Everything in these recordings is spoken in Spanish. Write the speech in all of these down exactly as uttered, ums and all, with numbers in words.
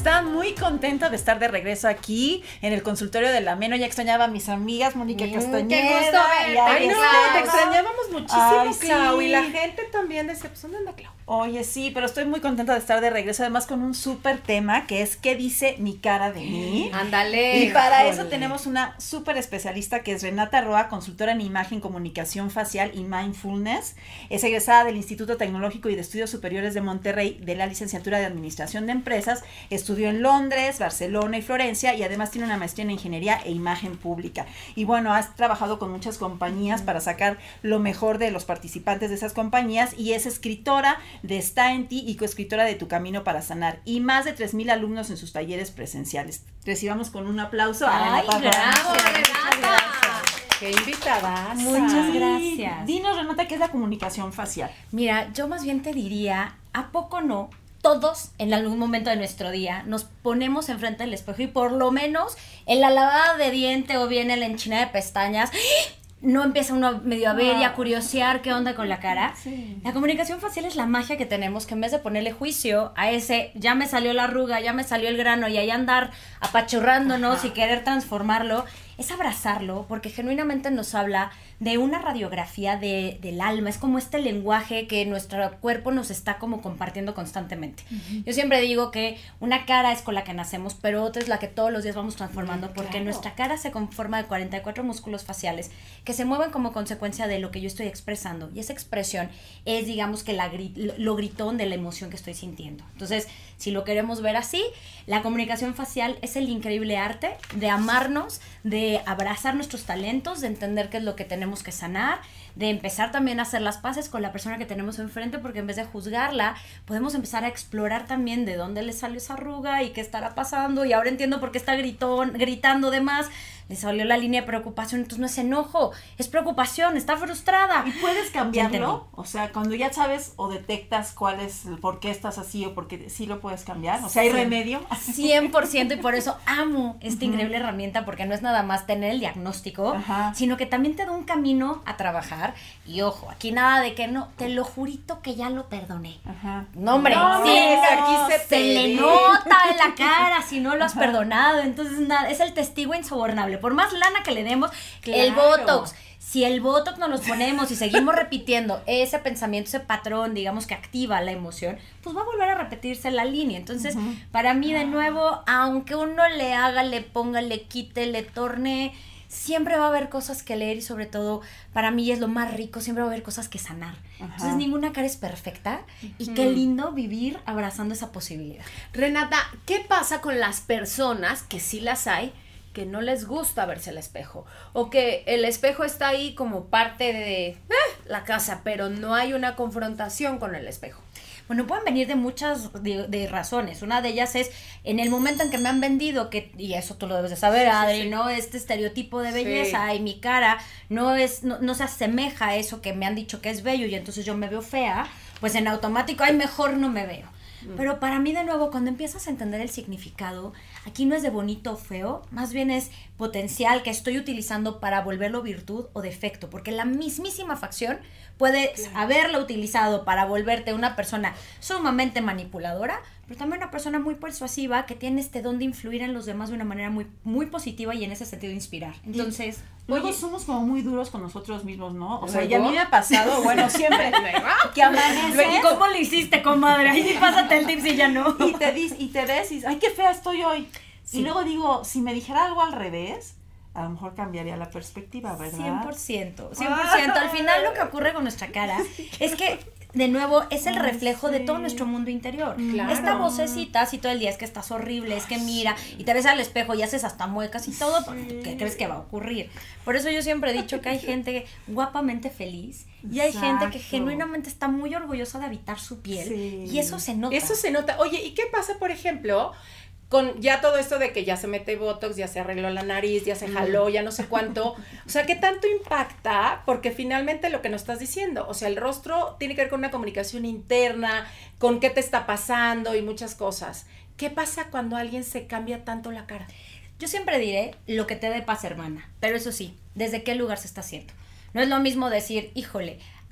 están? Muy contenta de estar de regreso aquí en el consultorio de la Meno. Ya extrañaba a mis amigas, Mónica mm, Castañeda. Qué gusto verte. Ay, no, te extrañábamos muchísimo, Ay, Clau. sí. Y la gente también decía, pues, ¿dónde anda Clau? Oye, sí, pero estoy muy contenta de estar de regreso, además con un súper tema que es ¿qué dice mi cara de mí? Ándale. Y para Jole. eso tenemos una súper especialista que es Renata Roa, consultora en imagen, comunicación facial y mindfulness. Es egresada del Instituto Tecnológico y de Estudios Superiores de Monterrey de la licenciatura de Administración de Empresas. Estudió en Londres, Barcelona y Florencia y además tiene una maestría en Ingeniería e Imagen Pública. Y bueno, has trabajado con muchas compañías para sacar lo mejor de los participantes de esas compañías y es escritora de Está en ti y coescritora de Tu Camino para Sanar y más de tres mil alumnos en sus talleres presenciales. Recibamos con un aplauso a Ay, Renata. bravo, Renata. Qué invitada. Muchas gracias. Dinos, Renata, ¿qué es la comunicación facial? Mira, yo más bien te diría, ¿a poco no? Todos en algún momento de nuestro día nos ponemos enfrente del espejo y por lo menos en la lavada de diente o bien en la enchina de pestañas no empieza uno medio a ver y a curiosear qué onda con la cara. Sí. La comunicación facial es la magia que tenemos, que en vez de ponerle juicio a ese, ya me salió la arruga, ya me salió el grano y ahí andar apachurrándonos Ajá. y querer transformarlo, es abrazarlo, porque genuinamente nos habla de una radiografía de, del alma, es como este lenguaje que nuestro cuerpo nos está como compartiendo constantemente. Uh-huh. Yo siempre digo que una cara es con la que nacemos, pero otra es la que todos los días vamos transformando, uh-huh, porque claro. nuestra cara se conforma de cuarenta y cuatro músculos faciales que se mueven como consecuencia de lo que yo estoy expresando, y esa expresión es, digamos, que la gri- lo gritón de la emoción que estoy sintiendo. Entonces, si lo queremos ver así, la comunicación facial es el increíble arte de amarnos, de abrazar nuestros talentos, de entender qué es lo que tenemos que sanar, de empezar también a hacer las paces con la persona que tenemos enfrente, porque en vez de juzgarla, podemos empezar a explorar también de dónde le salió esa arruga y qué estará pasando, y ahora entiendo por qué está gritón, gritando de más, le salió la línea de preocupación, entonces no es enojo, es preocupación, está frustrada. ¿Y puedes cambiarlo? O sea, cuando ya sabes o detectas cuál es, el por qué estás así o por qué sí lo puedes cambiar, o sea, ¿hay sí, remedio? cien por ciento, y por eso amo esta uh-huh. increíble herramienta, porque no es nada más tener el diagnóstico, uh-huh. sino que también te da un camino a trabajar, y ojo, aquí nada de que no, te lo jurito que ya lo perdoné. Uh-huh. No, hombre, no, sí, aquí se, se le nota en la cara si no lo has uh-huh. perdonado, entonces nada, es el testigo insobornable. Por más lana que le demos, claro. el Botox, si el Botox nos los ponemos y seguimos repitiendo ese pensamiento, ese patrón, digamos, que activa la emoción, pues va a volver a repetirse la línea. Entonces, uh-huh. para mí, de nuevo, aunque uno le haga, le ponga, le quite, le torne, siempre va a haber cosas que leer, y sobre todo, para mí es lo más rico, siempre va a haber cosas que sanar. Uh-huh. Entonces, ninguna cara es perfecta, uh-huh. y qué lindo vivir abrazando esa posibilidad. Renata, ¿qué pasa con las personas, que sí las hay, que no les gusta verse al espejo, o que el espejo está ahí como parte de eh, la casa, pero no hay una confrontación con el espejo? Bueno, pueden venir de muchas de, de razones. Una de ellas es en el momento en que me han vendido, que, y eso tú lo debes de saber, sí, Adri, sí, sí. ¿no? Este estereotipo de belleza, sí. y mi cara no es, no, no se asemeja a eso que me han dicho que es bello, y entonces yo me veo fea, pues en automático, ay, mejor no me veo. Pero para mí, de nuevo, cuando empiezas a entender el significado, aquí no es de bonito o feo, más bien es potencial que estoy utilizando para volverlo virtud o defecto, porque la mismísima facción puedes claro. haberla utilizado para volverte una persona sumamente manipuladora, pero también una persona muy persuasiva que tiene este don de influir en los demás de una manera muy, muy positiva y en ese sentido inspirar. Entonces, y luego oye, somos como muy duros con nosotros mismos, ¿no? O sea, ya a mí me ha pasado, bueno, siempre que amaneces. ¿Y cómo le hiciste, comadre? Ahí pásate el tips y ya no. Y te, dis, y te ves y dices, ay, qué fea estoy hoy. Sí. Y luego digo, si me dijera algo al revés, a lo mejor cambiaría la perspectiva, ¿verdad? cien por ciento, cien por ciento. Al final lo que ocurre con nuestra cara es que, de nuevo, es el reflejo Ay, sí. de todo nuestro mundo interior. Claro. Esta vocecita, si todo el día es que estás horrible, es que mira, y te ves al espejo y haces hasta muecas y todo, sí. ¿qué crees que va a ocurrir? Por eso yo siempre he dicho que hay gente guapamente feliz y hay Exacto. gente que genuinamente está muy orgullosa de habitar su piel, sí. y eso se nota. Eso se nota. Oye, ¿y qué pasa, por ejemplo, con ya todo esto de que ya se mete Botox, ya se arregló la nariz, ya se jaló, ya no sé cuánto? O sea, ¿qué tanto impacta? Porque finalmente lo que nos estás diciendo, o sea, el rostro tiene que ver con una comunicación interna, con qué te está pasando y muchas cosas. ¿Qué pasa cuando alguien se cambia tanto la cara? Yo siempre diré lo que te dé paz, hermana, pero eso sí, ¿desde qué lugar se está haciendo? No es lo mismo decir, híjole,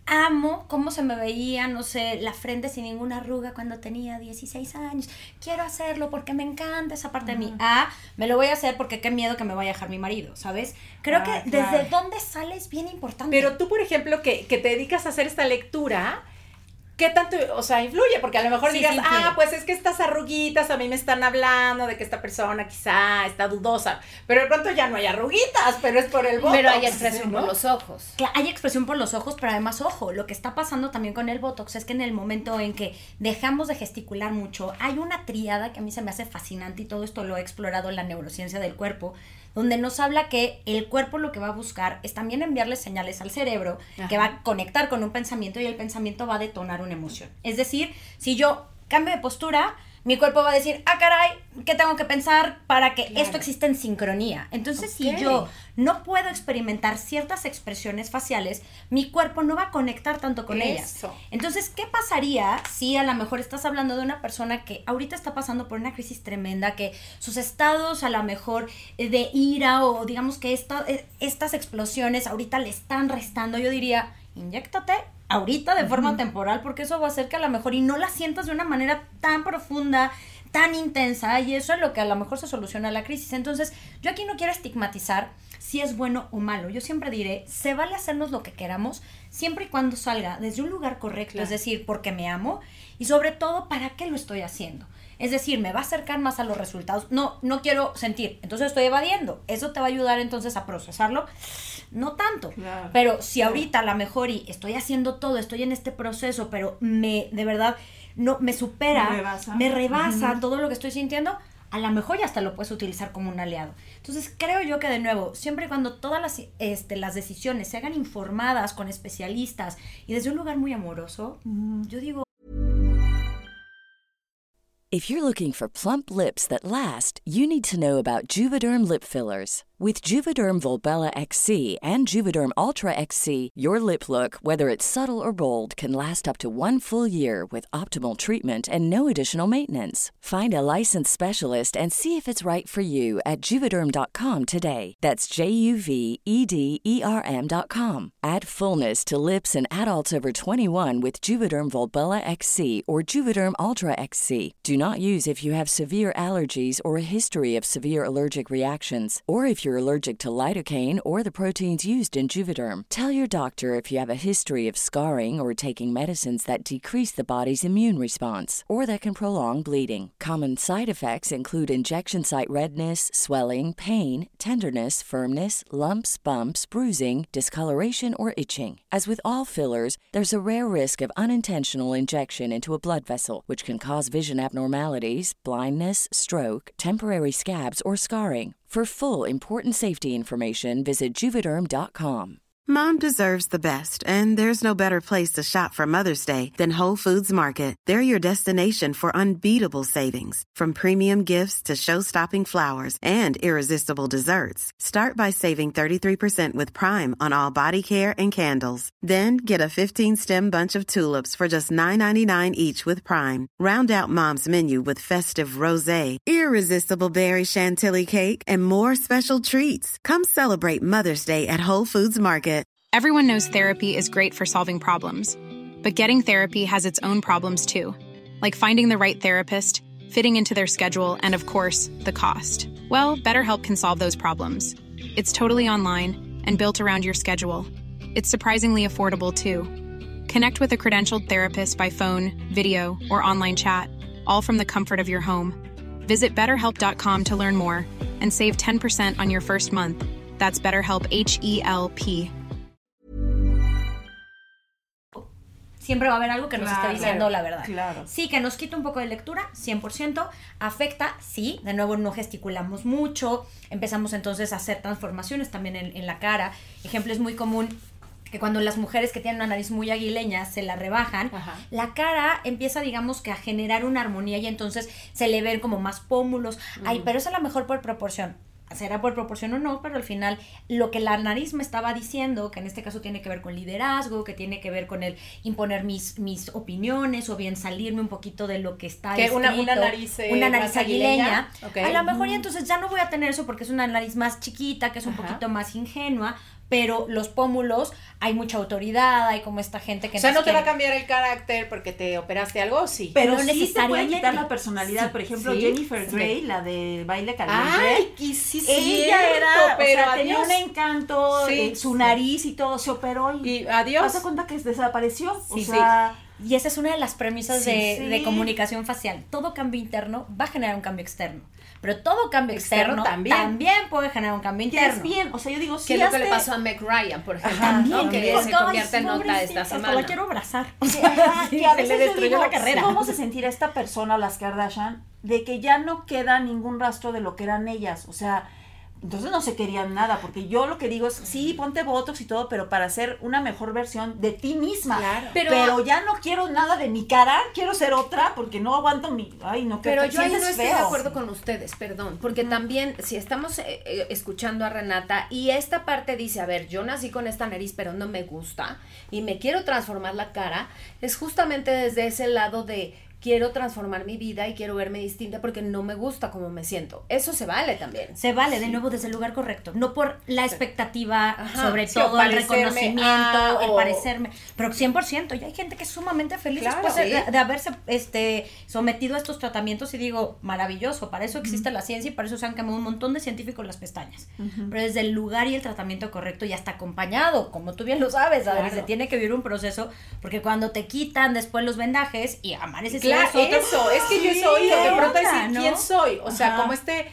amo cómo se me veía, no sé, la frente sin ninguna arruga cuando tenía dieciséis años. Quiero hacerlo porque me encanta esa parte uh-huh. de mí. Ah, me lo voy a hacer porque qué miedo que me vaya a dejar mi marido, ¿sabes? Creo ah, que claro. desde dónde sale es bien importante. Pero tú, por ejemplo, que, que te dedicas a hacer esta lectura, ¿qué tanto, o sea, influye? Porque a lo mejor sí, digas, sí, ah, pues es que estas arruguitas a mí me están hablando de que esta persona quizá está dudosa, pero de pronto ya no hay arruguitas, pero es por el botox. Pero hay expresión, ¿no?, por los ojos. Claro, hay expresión por los ojos, pero además, ojo, lo que está pasando también con el botox es que en el momento en que dejamos de gesticular mucho, hay una tríada que a mí se me hace fascinante y todo esto lo he explorado en la neurociencia del cuerpo, donde nos habla que el cuerpo lo que va a buscar es también enviarle señales al cerebro, ajá, que va a conectar con un pensamiento y el pensamiento va a detonar una emoción. Es decir, si yo cambio de postura, mi cuerpo va a decir, ah, caray, ¿qué tengo que pensar para que claro. esto exista en sincronía? Entonces, okay. si yo no puedo experimentar ciertas expresiones faciales, mi cuerpo no va a conectar tanto con Eso. ellas. Entonces, ¿qué pasaría si a lo mejor estás hablando de una persona que ahorita está pasando por una crisis tremenda, que sus estados a lo mejor de ira o digamos que esta, estas explosiones ahorita le están restando? Yo diría, inyéctate ahorita de forma uh-huh. temporal, porque eso va a hacer que a lo mejor y no la sientas de una manera tan profunda, tan intensa, y eso es lo que a lo mejor se soluciona la crisis. Entonces, yo aquí no quiero estigmatizar si es bueno o malo. Yo siempre diré, se vale hacernos lo que queramos, siempre y cuando salga desde un lugar correcto, claro. es decir, porque me amo, y sobre todo, ¿para qué lo estoy haciendo? Es decir, me va a acercar más a los resultados. No, no quiero sentir, entonces estoy evadiendo. ¿Eso te va a ayudar entonces a procesarlo? No tanto. Claro. Pero si ahorita a lo mejor y estoy haciendo todo, estoy en este proceso, pero me, de verdad, no, me supera, me rebasa, me rebasa uh-huh. todo lo que estoy sintiendo, a lo mejor ya hasta lo puedes utilizar como un aliado. Entonces, creo yo que de nuevo, siempre y cuando todas las, este, las decisiones se hagan informadas con especialistas y desde un lugar muy amoroso, uh-huh. yo digo... If you're looking for plump lips that last, you need to know about Juvederm lip fillers. With Juvederm Volbella X C and Juvederm Ultra X C, your lip look, whether it's subtle or bold, can last up to one full year with optimal treatment and no additional maintenance. Find a licensed specialist and see if it's right for you at Juvederm dot com today. That's J U V E D E R M dot com. Add fullness to lips in adults over twenty-one with Juvederm Volbella X C or Juvederm Ultra X C. Do not use if you have severe allergies or a history of severe allergic reactions, or if you're allergic to lidocaine or the proteins used in Juvederm. Tell your doctor if you have a history of scarring or taking medicines that decrease the body's immune response or that can prolong bleeding. Common side effects include injection site redness, swelling, pain, tenderness, firmness, lumps, bumps, bruising, discoloration, or itching. As with all fillers, there's a rare risk of unintentional injection into a blood vessel, which can cause vision abnormalities, blindness, stroke, temporary scabs, or scarring. For full, important safety information, visit Juvederm dot com. Mom deserves the best, and there's no better place to shop for Mother's Day than Whole Foods Market. They're your destination for unbeatable savings, from premium gifts to show-stopping flowers and irresistible desserts. Start by saving thirty-three percent with Prime on all body care and candles. Then get a fifteen-stem bunch of tulips for just nine ninety-nine each with Prime. Round out Mom's menu with festive rosé, irresistible berry chantilly cake, and more special treats. Come celebrate Mother's Day at Whole Foods Market. Everyone knows therapy is great for solving problems, but getting therapy has its own problems too, like finding the right therapist, fitting into their schedule, and of course, the cost. Well, BetterHelp can solve those problems. It's totally online and built around your schedule. It's surprisingly affordable too. Connect with a credentialed therapist by phone, video, or online chat, all from the comfort of your home. Visit better help dot com to learn more and save ten percent on your first month. That's BetterHelp, H E L P. Siempre va a haber algo que nos claro, esté diciendo claro, la verdad. Claro. Sí, que nos quita un poco de lectura, cien por ciento. Afecta, sí. De nuevo, no gesticulamos mucho. Empezamos entonces a hacer transformaciones también en, en la cara. Ejemplo, es muy común que cuando las mujeres que tienen una nariz muy aguileña se la rebajan, ajá, la cara empieza, digamos, que a generar una armonía y entonces se le ven como más pómulos. Uh-huh. Ay, pero es a lo mejor por proporción. Será por proporción o no, pero al final lo que la nariz me estaba diciendo, que en este caso tiene que ver con liderazgo, que tiene que ver con el imponer mis, mis opiniones o bien salirme un poquito de lo que está que escrito. Una, una nariz, eh, una nariz aguileña. Okay. A lo mejor y entonces ya no voy a tener eso porque es una nariz más chiquita, que es un Ajá. poquito más ingenua, pero los pómulos, hay mucha autoridad, hay como esta gente que... O sea, no te va a quiere... cambiar el carácter porque te operaste algo, sí. Pero No sí te puede necesariamente. quitar la personalidad. Sí, por ejemplo, sí, Jennifer sí. Grey, la de Baile Caliente. Ay, y sí, ella cierto, era, pero o sea, tenía adiós. un encanto, Sí, eh, su sí. nariz y todo, se operó y, Y adiós. haz de cuenta que desapareció. Sí, o sea, Y esa es una de las premisas Sí, de, sí. de comunicación facial. Todo cambio interno va a generar un cambio externo. Pero todo cambio externo, Externo también. también. puede generar un cambio que interno. es bien, o sea, yo digo, Que sí, es lo que le hazte- pasó a Meg Ryan, por ejemplo, También, ¿no? que digo, se ay, convierte en nota pobrecita, esta hasta semana. la quiero abrazar. Sí, ajá, Sí, que a se veces le yo destruyó digo, la carrera. ¿cómo se sentirá esta persona, las Kardashian, de que ya no queda ningún rastro de lo que eran ellas? O sea, entonces no se querían nada, porque yo lo que digo es, sí, ponte botox y todo, pero para hacer una mejor versión de ti misma. Claro. Pero, Pero- ya no quiero nada de mi cara, quiero ser otra, porque no aguanto mi... Ay, no, que Pero te yo ahí no sientes estoy de feo. acuerdo con ustedes, perdón, porque también si estamos eh, eh, escuchando a Renata y esta parte dice, a ver, yo nací con esta nariz pero no me gusta y me quiero transformar la cara, es justamente desde ese lado de quiero transformar mi vida y quiero verme distinta porque no me gusta cómo me siento. Eso se vale también. Se vale, de nuevo, desde el lugar correcto. No por la expectativa, Ajá, sobre sí, o todo el parecerme reconocimiento, a, el o- parecerme. Pero cien por ciento, y hay gente que es sumamente feliz Claro, después de, sí. de haberse este, sometido a estos tratamientos. Y digo, maravilloso, para eso existe la ciencia y para eso se han quemado un montón de científicos las pestañas. Pero desde el lugar y el tratamiento correcto y hasta acompañado, como tú bien lo sabes, a ver, Claro. se tiene que vivir un proceso, porque cuando te quitan después los vendajes y amaneces y Claro, eres otro, eso, es que yo sí, he oído de ¿qué pronto onda, decir no? quién soy, o sea, Ajá. como este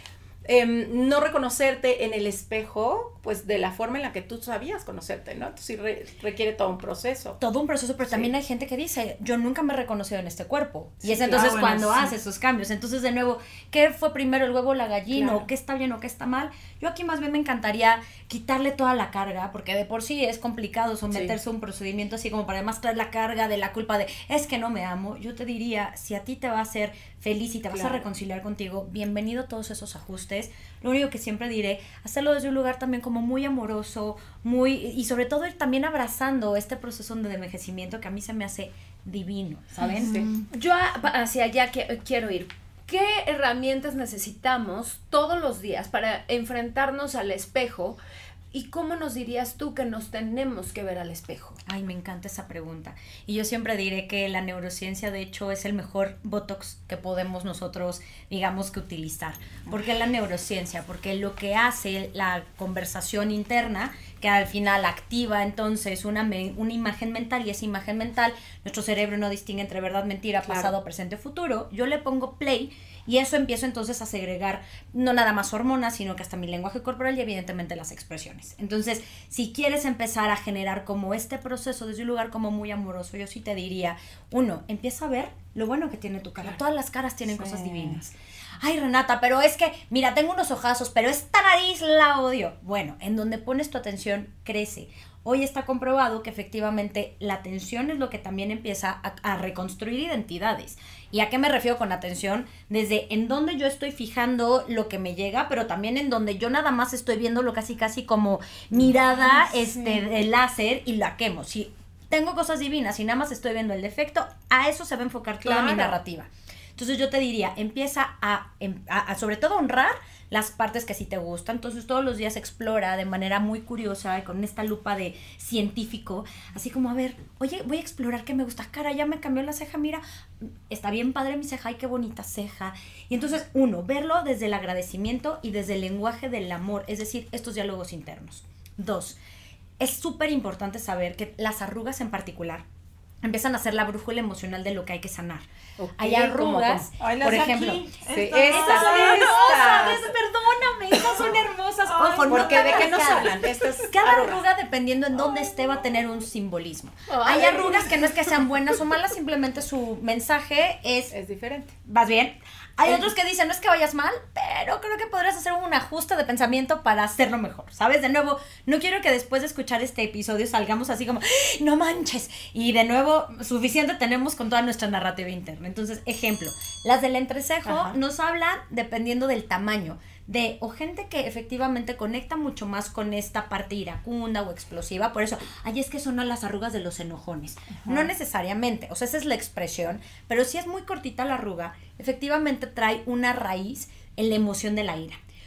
em, no reconocerte en el espejo, pues de la forma en la que tú sabías conocerte, ¿no? Entonces sí re- requiere todo un proceso. todo un proceso, pero Sí. también hay gente que dice, yo nunca me he reconocido en este cuerpo. Sí, y es entonces claro, bueno, cuando sí. hace esos cambios. Entonces, de nuevo, ¿qué fue primero, el huevo o la gallina? Claro. ¿O qué está bien o qué está mal? Yo aquí más bien me encantaría quitarle toda la carga, porque de por sí es complicado someterse a un procedimiento así como para además traer la carga de la culpa de, es que no me amo. Yo te diría, si a ti te va a hacer feliz y te vas Claro. a reconciliar contigo, bienvenido a todos esos ajustes. Lo único que siempre diré, hacerlo desde un lugar también como muy amoroso, muy, y sobre todo ir también abrazando este proceso de envejecimiento que a mí se me hace divino, ¿saben? Sí. Yo a- hacia allá que- quiero ir. ¿Qué herramientas necesitamos todos los días para enfrentarnos al espejo? ¿Y cómo nos dirías tú que nos tenemos que ver al espejo? Ay, me encanta esa pregunta. Y yo siempre diré que la neurociencia, de hecho, es el mejor botox que podemos nosotros, digamos, que utilizar. ¿Por qué la neurociencia? Porque lo que hace la conversación interna, que al final activa entonces una, me- una imagen mental, y esa imagen mental, nuestro cerebro no distingue entre verdad, mentira, Claro. pasado, presente, futuro. Yo le pongo play y eso empiezo entonces a segregar no nada más hormonas, sino que hasta mi lenguaje corporal y evidentemente las expresiones. Entonces, si quieres empezar a generar como este proceso desde un lugar como muy amoroso, yo sí te diría, uno, empieza a ver lo bueno que tiene tu cara. Claro. Todas las caras tienen Sí. cosas divinas. Ay, Renata, pero es que, mira, tengo unos ojazos, pero esta nariz la odio. Bueno, en donde pones tu atención, crece. Hoy está comprobado que efectivamente la atención es lo que también empieza a, a reconstruir identidades. ¿Y a qué me refiero con atención? Desde en donde yo estoy fijando lo que me llega, pero también en donde yo nada más estoy viendo lo casi casi como mirada este, de láser y la quemo. Si tengo cosas divinas y nada más estoy viendo el defecto, a eso se va a enfocar toda mi Claro. narrativa. Entonces yo te diría, empieza a, em- a, a sobre todo honrar las partes que sí te gustan. Entonces todos los días explora de manera muy curiosa y con esta lupa de científico, así como a ver, oye, voy a explorar qué me gusta. Cara, ya me cambió la ceja, mira, está bien padre mi ceja, ay, qué bonita ceja. Y entonces, uno, verlo desde el agradecimiento y desde el lenguaje del amor, es decir, estos diálogos internos. Dos, es súper importante saber que las arrugas en particular empiezan a ser la brújula emocional de lo que hay que sanar. Ok, Hay ¿cómo, arrugas, cómo? Ay, las por de ejemplo, aquí, Sí, estas. estas son Estas. hermosas, es- perdóname, esas son hermosas. Ojo, no Porque ¿de todas qué nos cada- hablan? Estas Cada arrugas. arruga, dependiendo en dónde esté, va a tener un simbolismo. Ay. Hay arrugas que no es que sean buenas o malas, simplemente su mensaje es, Es diferente. vas bien. Hay otros que dicen, no es que vayas mal, pero creo que podrías hacer un ajuste de pensamiento para hacerlo mejor, ¿sabes? De nuevo, no quiero que después de escuchar este episodio salgamos así como, ¡ay, no manches! Y de nuevo, suficiente tenemos con toda nuestra narrativa interna. Entonces, ejemplo, las del entrecejo Ajá. nos hablan dependiendo del tamaño. De, o gente que efectivamente conecta mucho más con esta parte iracunda o explosiva, por eso, ay, es que son las arrugas de los enojones. No necesariamente, o sea, esa es la expresión, pero si es muy cortita la arruga, efectivamente trae una raíz en la emoción de la ira.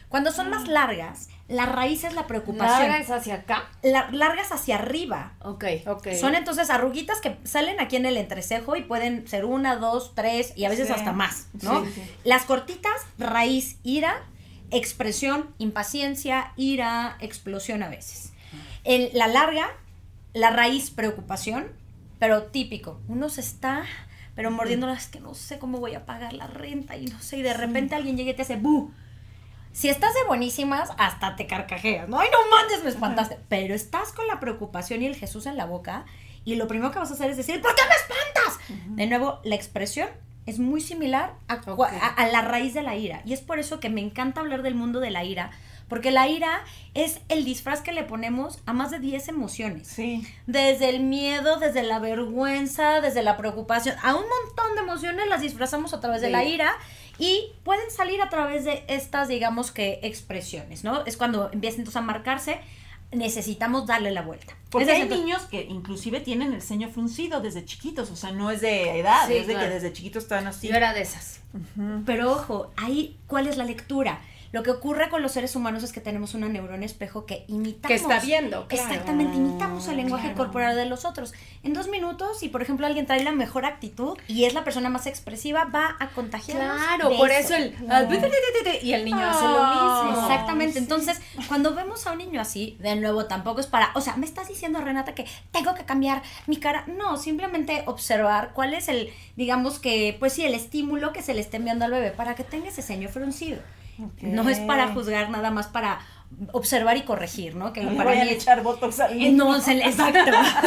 Cuando son más largas, la raíz es la preocupación. ¿Largas hacia acá? La, largas hacia arriba. Ok. Ok. Son entonces arruguitas que salen aquí en el entrecejo y pueden ser una, dos, tres y a veces Sí. hasta más, ¿no? Sí, sí. Las cortitas, raíz, ira, expresión, impaciencia, ira, explosión a veces. El, la larga, la raíz, preocupación, pero típico. Uno se está, pero mordiéndolas, que no sé cómo voy a pagar la renta y no sé, y de repente alguien llega y te hace ¡bu! Si estás de buenísimas, hasta te carcajeas, ¿no? ¡Ay, no manches, me espantaste! Pero estás con la preocupación y el Jesús en la boca y lo primero que vas a hacer es decir, ¿por qué me espantas? Uh-huh. De nuevo, la expresión es muy similar a, okay. a, a la raíz de la ira. Y es por eso que me encanta hablar del mundo de la ira, porque la ira es el disfraz que le ponemos a más de diez emociones. Sí. Desde el miedo, desde la vergüenza, desde la preocupación, a un montón de emociones las disfrazamos a través sí. de la ira. Y pueden salir a través de estas, digamos que, expresiones, ¿no? Es cuando empieza entonces a marcarse, necesitamos darle la vuelta. Porque hay entonces, niños que inclusive tienen el ceño fruncido desde chiquitos, o sea, no es de edad, sí, es de claro. que desde chiquitos están así. Yo era de esas. Uh-huh. Pero ojo, ahí, ¿cuál es la lectura? Lo que ocurre con los seres humanos es que tenemos una neurona espejo que imitamos. Que está viendo, claro. Exactamente, imitamos el lenguaje claro. corporal de los otros. En dos minutos, si por ejemplo alguien trae la mejor actitud y es la persona más expresiva, va a contagiarnos. Claro, por eso, eso el... No. Y el niño oh, hace lo mismo. Exactamente, sí. Entonces, cuando vemos a un niño así, de nuevo, tampoco es para... O sea, ¿me estás diciendo, Renata, que tengo que cambiar mi cara? No, simplemente observar cuál es el, digamos que, pues sí, el estímulo que se le esté enviando al bebé para que tenga ese ceño fruncido. Okay. No es para juzgar, nada más para observar y corregir, ¿no? Que no para voy mí a echar botox al niño. No, se le, exacto.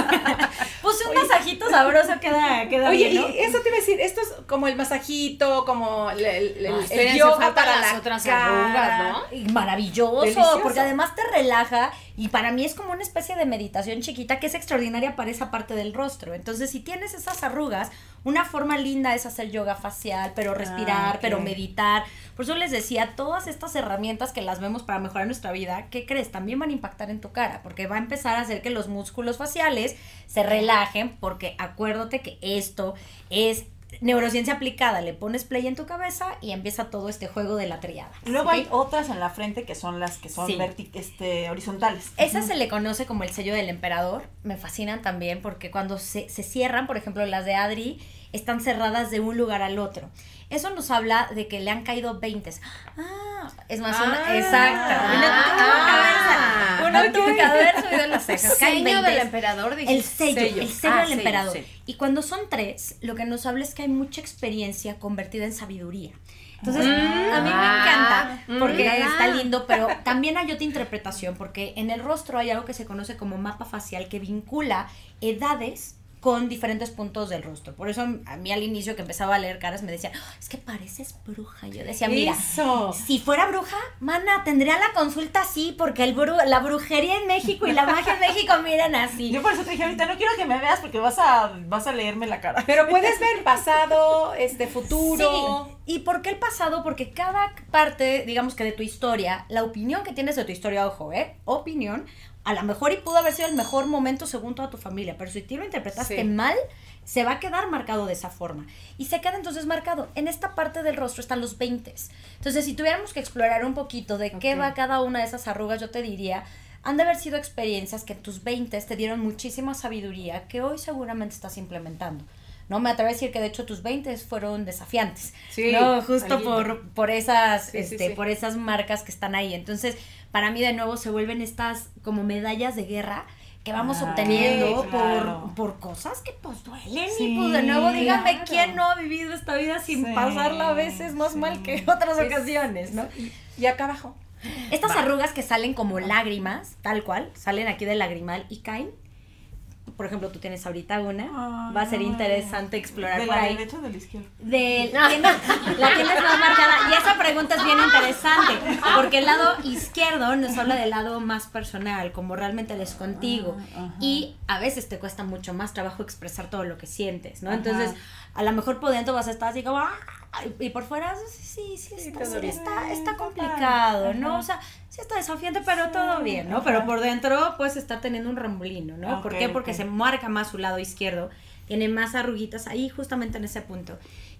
Pues un Oye. masajito sabroso queda, queda Oye, bien, ¿no? y eso te iba a decir, esto es como el masajito, como el, el, no, el, el yoga para las la otras cara. arrugas, ¿no? Y maravilloso, Delicioso. Porque además te relaja y para mí es como una especie de meditación chiquita que es extraordinaria para esa parte del rostro. Entonces, si tienes esas arrugas, una forma linda es hacer yoga facial, pero respirar, ah, okay. pero meditar. Por eso les decía, todas estas herramientas que las vemos para mejorar nuestra vida, ¿qué crees? También van a impactar en tu cara, porque va a empezar a hacer que los músculos faciales se relajen, porque acuérdate que esto es neurociencia aplicada, le pones play en tu cabeza y empieza todo este juego de la triada. Luego ¿sí? hay otras en la frente que son las que son sí. verti- este, horizontales. Esa uh-huh. se le conoce como el sello del emperador, me fascinan también porque cuando se, se cierran, por ejemplo las de Adri, están cerradas de un lugar al otro. Eso nos habla de que le han caído veintes. Ah, es más ah, una... Exacto. Ah, uno ah, tuvo que haber subido las cejas. El sello del emperador, dijiste. El sello, sello. el sello ah, del sello, emperador. Sí. Y cuando son tres, lo que nos habla es que hay mucha experiencia convertida en sabiduría. Entonces, mm, a mí me encanta porque mm, está lindo, pero también hay otra interpretación porque en el rostro hay algo que se conoce como mapa facial que vincula edades con diferentes puntos del rostro. Por eso a mí al inicio que empezaba a leer caras me decían, oh, es que pareces bruja. Yo decía, mira, Eso. si fuera bruja, mana, tendría la consulta así, porque el bru- la brujería en México y la magia en México miran así. Yo por eso te dije, ahorita no quiero que me veas porque vas a, vas a leerme la cara. Pero puedes ver pasado, este futuro. Sí. ¿Y por qué el pasado? Porque cada parte, digamos que de tu historia, la opinión que tienes de tu historia, ojo, ¿eh? Opinión, a lo mejor y pudo haber sido el mejor momento según toda tu familia, pero si tú lo interpretaste sí. mal, se va a quedar marcado de esa forma. Y se queda entonces marcado. En esta parte del rostro están los veintes. Entonces, si tuviéramos que explorar un poquito de okay. qué va cada una de esas arrugas, yo te diría, han de haber sido experiencias que en tus veintes te dieron muchísima sabiduría que hoy seguramente estás implementando. No me atrevo a decir que de hecho tus veintes fueron desafiantes, sí, no, justo por, por esas, sí, este, sí, sí. por esas marcas que están ahí. Entonces, para mí de nuevo se vuelven estas como medallas de guerra que vamos ah, obteniendo claro. por, por cosas que pues duelen sí, y pues de nuevo díganme claro. quién no ha vivido esta vida sin sí, pasarla a veces más sí. mal que otras sí, ocasiones, ¿no? Y, y acá abajo. Estas Va. arrugas que salen como lágrimas, tal cual, salen aquí del lagrimal y caen. Por ejemplo, tú tienes ahorita una, oh, va a ser no. interesante explorar ¿De por la ahí. derecha o de la izquierda? De, no. tienes, la tienes más marcada. Y esa pregunta es bien interesante, porque el lado izquierdo nos habla del lado más personal, como realmente eres contigo. Uh, uh-huh. Y a veces te cuesta mucho más trabajo expresar todo lo que sientes, ¿no? Uh-huh. Entonces, a lo mejor por dentro vas a estar así como... ¡ah! Y por fuera, sí, sí, sí está, sí, está, está complicado, ¿no? O sea, sí está desafiante, pero sí, todo bien, ¿no? Ajá. Pero por dentro puedes estar teniendo un remolino, ¿no? Okay, ¿por qué? Porque okay. se marca más su lado izquierdo, tiene más arruguitas ahí justamente en ese punto.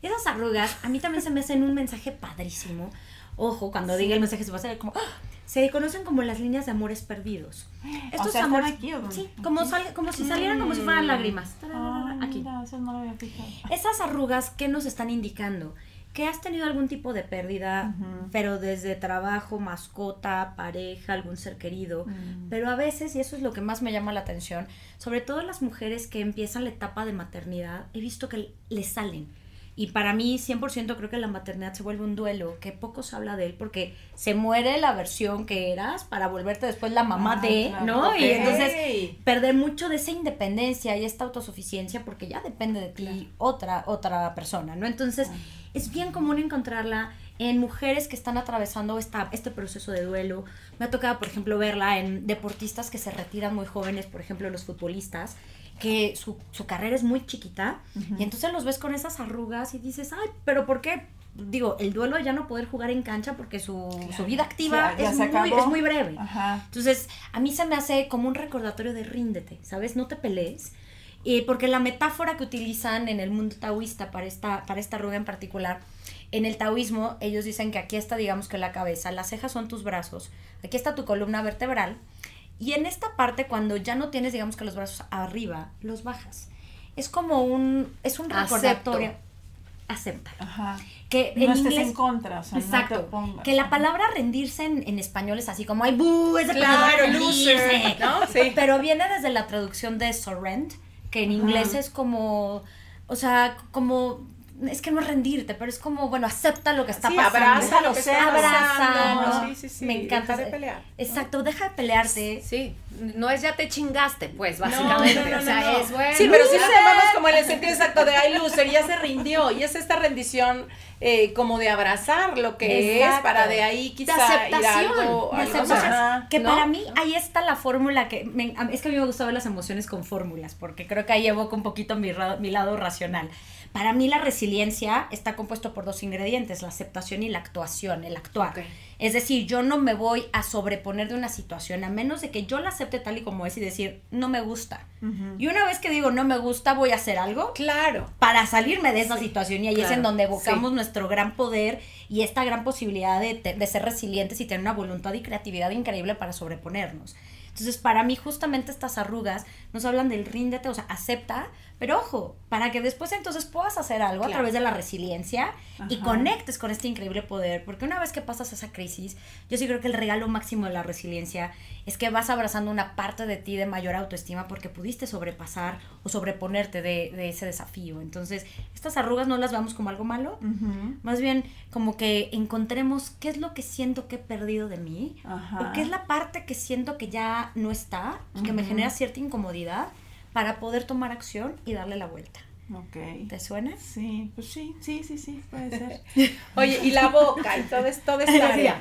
Esas arrugas a mí también se me hacen un mensaje padrísimo. Ojo, cuando sí. diga el mensaje se va a hacer como... ¡oh! Se conocen como las líneas de amores perdidos. Estos o sea, amores aquí, ¿o sí, como, sal, como si salieran mm. como si fueran lágrimas. Ah, aquí. Mira, eso no lo había fijado. Esas arrugas, ¿qué nos están indicando? Que has tenido algún tipo de pérdida, uh-huh. pero desde trabajo, mascota, pareja, algún ser querido. Uh-huh. Pero a veces, y eso es lo que más me llama la atención, sobre todo las mujeres que empiezan la etapa de maternidad, he visto que les salen. Y para mí, cien por ciento creo que la maternidad se vuelve un duelo, que poco se habla de él, porque se muere la versión que eras para volverte después la mamá ah, de, claro. ¿no? Okay. Y entonces, perder mucho de esa independencia y esta autosuficiencia, porque ya depende de ti claro. otra, otra persona, ¿no? Entonces, ah. es bien común encontrarla en mujeres que están atravesando esta, este proceso de duelo. Me ha tocado, por ejemplo, verla en deportistas que se retiran muy jóvenes, por ejemplo, los futbolistas, que su, su carrera es muy chiquita, uh-huh. y entonces los ves con esas arrugas y dices, ay, ¿pero por qué? Digo, el duelo de ya no poder jugar en cancha porque su, claro. su vida activa sí, es, muy, es muy breve. Ajá. Entonces, a mí se me hace como un recordatorio de ríndete, ¿sabes? No te pelees. Eh, porque la metáfora que utilizan en el mundo taoísta para esta, para esta arruga en particular, en el taoísmo ellos dicen que aquí está, digamos que la cabeza, las cejas son tus brazos, aquí está tu columna vertebral, y en esta parte, cuando ya no tienes, digamos que los brazos arriba, los bajas. Es como un, es un recordatorio. Acéptalo. Ajá. Que no en estés inglés, en contra, o sea, exacto, no te pongas. Que la palabra rendirse en, en español es así como, ay, buh, ese claro, loser, ¿no? Sí. Pero viene desde la traducción de surrender, que en inglés Ajá. es como, o sea, como... es que no es rendirte, pero es como, bueno, acepta lo que está sí, pasando. Abraza lo que está abraza, ¿no? Sí, sí, sí. Me encanta. Deja de pelear. Exacto, deja de pelearte. Sí, no es ya te chingaste, pues, básicamente. No, no, no, o sea, no, no. es bueno. Sí, pero sí lo tomamos como en el sentido exacto de, ay, loser, ya se rindió. Y es esta rendición eh, como de abrazar lo que exacto. es, para de ahí quizá de aceptación, ir a algo. De algo aceptación. Más, que ¿no? para mí ahí está la fórmula que, me, es que a mí me gusta ver las emociones con fórmulas, porque creo que ahí evoca un poquito mi, mi lado racional. Para mí la resiliencia está compuesto por dos ingredientes, la aceptación y la actuación, el actuar. Okay. Es decir, yo no me voy a sobreponer de una situación a menos de que yo la acepte tal y como es y decir, no me gusta. Uh-huh. Y una vez que digo no me gusta, voy a hacer algo. Claro. Para salirme de esa sí, situación y ahí claro, es en donde evocamos sí. nuestro gran poder y esta gran posibilidad de, de ser resilientes y tener una voluntad y creatividad increíble para sobreponernos. Entonces, para mí, justamente estas arrugas nos hablan del ríndete, o sea, acepta, pero ojo, para que después entonces puedas hacer algo claro. a través de la resiliencia Ajá. y conectes con este increíble poder, porque una vez que pasas esa crisis, yo sí creo que el regalo máximo de la resiliencia es que vas abrazando una parte de ti de mayor autoestima porque pudiste sobrepasar o sobreponerte de, de ese desafío. Entonces, estas arrugas no las veamos como algo malo, uh-huh. más bien como que encontremos qué es lo que siento que he perdido de mí, Ajá. o qué es la parte que siento que ya no está y uh-huh. que me genera cierta incomodidad para poder tomar acción y darle la vuelta. Okay. ¿Te suena? Sí, pues sí, sí, sí, sí, puede ser. Oye, y la boca y todo esto de esta área.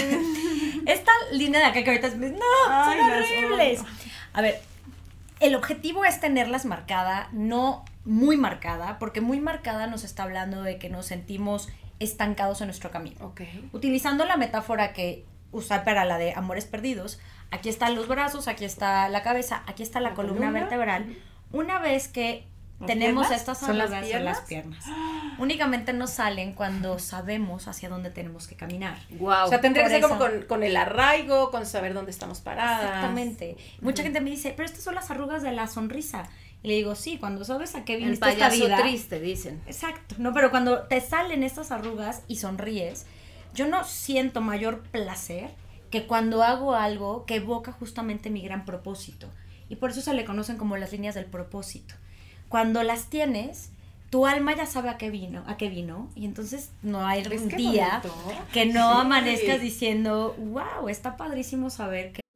Esta línea de acá que ahorita es, no, Ay, son horribles. Oh. A ver, el objetivo es tenerlas marcada, no muy marcada, porque muy marcada nos está hablando de que nos sentimos estancados en nuestro camino. Okay. Utilizando la metáfora que usar para la de amores perdidos, aquí están los brazos, aquí está la cabeza, aquí está la, la columna, columna vertebral. Una vez que tenemos piernas? estas ¿Son arrugas, las son las piernas. Únicamente nos salen cuando sabemos hacia dónde tenemos que caminar. Wow. O sea, tendría Por que ser eso. como con, con el arraigo, con saber dónde estamos paradas. Exactamente. Mucha uh-huh. gente me dice, pero estas son las arrugas de la sonrisa. Y le digo, sí, cuando sabes a qué viniste esta vida. El payaso triste, dicen. Exacto. No, pero cuando te salen estas arrugas y sonríes, yo no siento mayor placer que cuando hago algo que evoca justamente mi gran propósito. Y por eso se le conocen como las líneas del propósito. Cuando las tienes, tu alma ya sabe a qué vino, a qué vino, y entonces no hay un día bonito. que no sí. amanezcas diciendo, wow, está padrísimo saber que...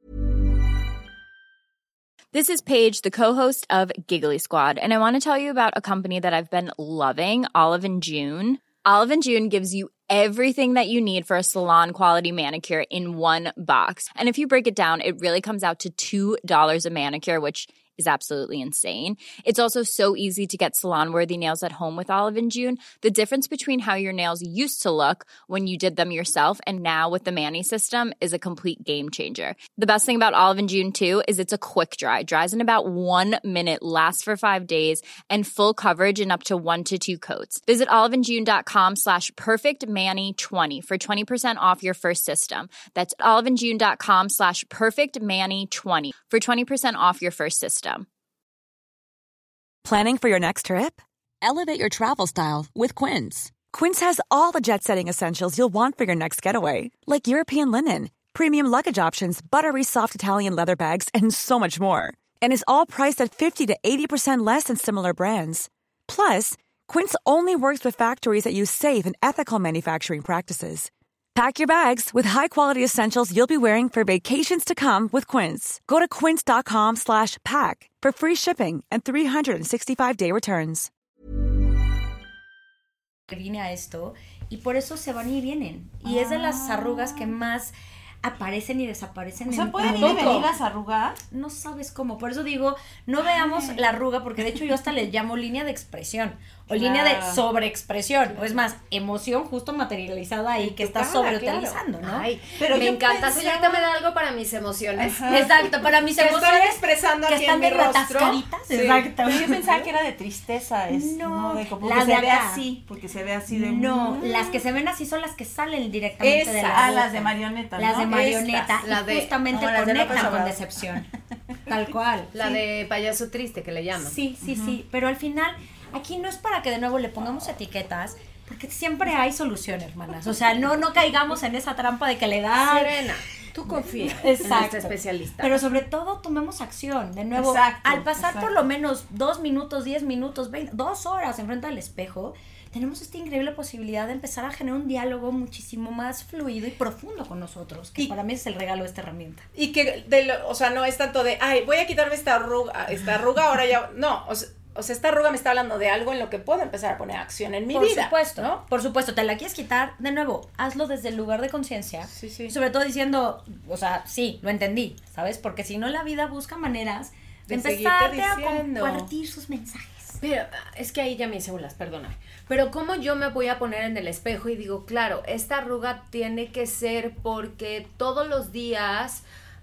This is Paige, the co-host of Giggly Squad, and I want to tell you about a company that I've been loving, Olive and June. Olive and June gives you everything that you need for a salon-quality manicure in one box. And if you break it down, it really comes out to two dollars a manicure, which is absolutely insane. It's also so easy to get salon-worthy nails at home with Olive and June. The difference between how your nails used to look when you did them yourself and now with the Mani system is a complete game changer. The best thing about Olive and June, too, is it's a quick dry. Dries in about one minute, lasts for five days, and full coverage in up to one to two coats. Visit oliveandjune.com slash perfectmani20 for twenty percent off your first system. That's oliveandjune.com slash perfectmani20 for twenty percent off your first system. Planning for your next trip? Elevate your travel style with Quince. Quince has all the jet-setting essentials you'll want for your next getaway, like European linen, premium luggage options, buttery soft Italian leather bags, and so much more. And is all priced at fifty to eighty percent less than similar brands. Plus, Quince only works with factories that use safe and ethical manufacturing practices. Pack your bags with high-quality essentials you'll be wearing for vacations to come with Quince. Go to quince.com slash pack for free shipping and three sixty-five day returns. Vine a esto y por eso se van y vienen. Y ah. es de las arrugas que más aparecen y desaparecen. O sea, en ¿pueden ir y venir las arrugas? No sabes cómo. Por eso digo, no veamos Ay. la arruga, porque de hecho yo hasta le llamo línea de expresión. O claro. línea de sobreexpresión, o es más, emoción justo materializada ahí que estás sobreutilizando, claro. ¿no? Ay, pero me encanta, pensaba... señorita, me da algo para mis emociones. Ajá. Exacto, para mis emociones. Que estoy expresando que aquí están en mi rostro. Sí. Exacto. Yo pensaba que era de tristeza, es, no, no de como las que de se ve acá. así, porque se ve así de... No, mm. las que se ven así son las que salen directamente Esa, de la ah, las de marioneta, Las ¿no? de marioneta, Estas, y la de, justamente no, conectan de con decepción. Tal cual. La sí. de payaso triste que le llaman. Sí, sí, uh-huh. sí, pero al final... Aquí no es para que de nuevo le pongamos etiquetas, porque siempre hay solución, hermanas. O sea, no, no caigamos en esa trampa de que le da... Serena, tú confía Exacto. en este especialista. Pero sobre todo tomemos acción. De nuevo, exacto, al pasar exacto. por lo menos dos minutos, diez minutos, veinte, dos horas enfrente al espejo, tenemos esta increíble posibilidad de empezar a generar un diálogo muchísimo más fluido y profundo con nosotros, que y, para mí es el regalo de esta herramienta. Y que, de lo, o sea, no es tanto de, ay, voy a quitarme esta arruga, esta arruga ahora ya... No, o sea, O sea, esta arruga me está hablando de algo en lo que puedo empezar a poner acción en mi por vida. Por supuesto, ¿no? Por supuesto, te la quieres quitar, de nuevo, hazlo desde el lugar de conciencia. Sí, sí. Y sobre todo diciendo, o sea, sí, lo entendí, ¿sabes? Porque si no, la vida busca maneras de, de empezarte a compartir sus mensajes. Pero es que ahí ya me hice bolas, perdona. Pero ¿cómo yo me voy a poner en el espejo y digo, claro, esta arruga tiene que ser porque todos los días...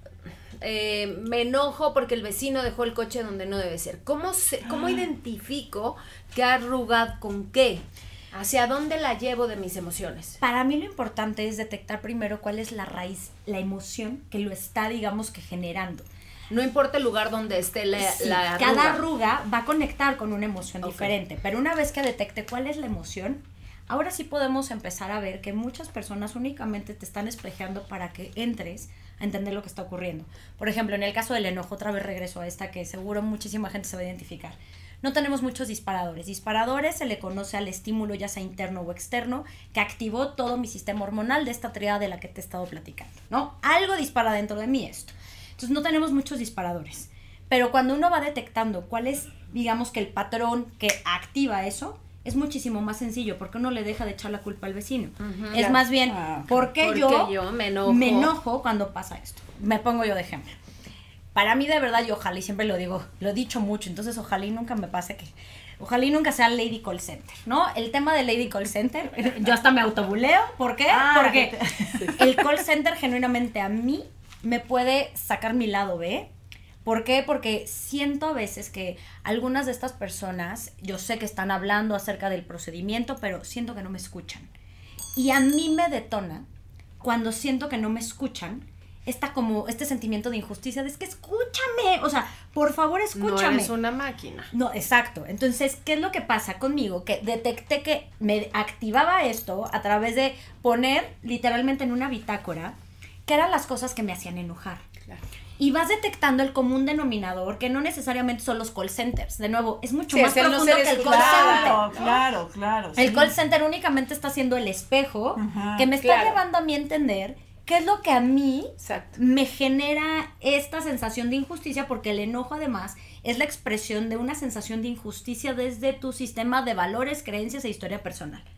Eh, me enojo porque el vecino dejó el coche donde no debe ser? ¿Cómo, se, cómo identifico qué arruga con qué? ¿Hacia dónde la llevo de mis emociones? Para mí lo importante es detectar primero cuál es la raíz, la emoción que lo está, digamos, que generando. No importa el lugar donde esté la, sí, la arruga. Cada arruga va a conectar con una emoción okay. diferente, pero una vez que detecte cuál es la emoción, ahora sí podemos empezar a ver que muchas personas únicamente te están espejeando para que entres a entender lo que está ocurriendo. Por ejemplo, en el caso del enojo, otra vez regreso a esta que seguro muchísima gente se va a identificar. No tenemos muchos disparadores. Disparadores se le conoce al estímulo, ya sea interno o externo, que activó todo mi sistema hormonal de esta triada de la que te he estado platicando, ¿no? Algo dispara dentro de mí esto. Entonces no tenemos muchos disparadores. Pero cuando uno va detectando cuál es, digamos, que el patrón que activa eso, es muchísimo más sencillo, porque uno le deja de echar la culpa al vecino. Uh-huh, es claro. más bien, ah, okay. ¿por qué yo, yo me, enojo? me enojo cuando pasa esto? Me pongo yo de ejemplo. Para mí, de verdad, y ojalá, y siempre lo digo, lo he dicho mucho, entonces ojalá y nunca me pase que, ojalá y nunca sea Lady Call Center, ¿no? El tema de Lady Call Center, yo hasta me autobuleo, ¿por qué? Ah, porque el call center genuinamente a mí me puede sacar mi lado B. ¿Por qué? Porque siento a veces que algunas de estas personas, yo sé que están hablando acerca del procedimiento, pero siento que no me escuchan. Y a mí me detona cuando siento que no me escuchan, esta como, este sentimiento de injusticia, de es que escúchame, o sea, por favor escúchame. No eres una máquina. No, exacto. Entonces, ¿qué es lo que pasa conmigo? Que detecté que me activaba esto a través de poner literalmente en una bitácora qué eran las cosas que me hacían enojar. Claro. Y vas detectando el común denominador, que no necesariamente son los call centers. De nuevo, es mucho sí, más profundo no que el call claro, center. ¿no? Claro, claro. El sí. call center únicamente está siendo el espejo Ajá, que me está claro. llevando a mí a entender qué es lo que a mí Exacto. me genera esta sensación de injusticia, porque el enojo además es la expresión de una sensación de injusticia desde tu sistema de valores, creencias e historia personal.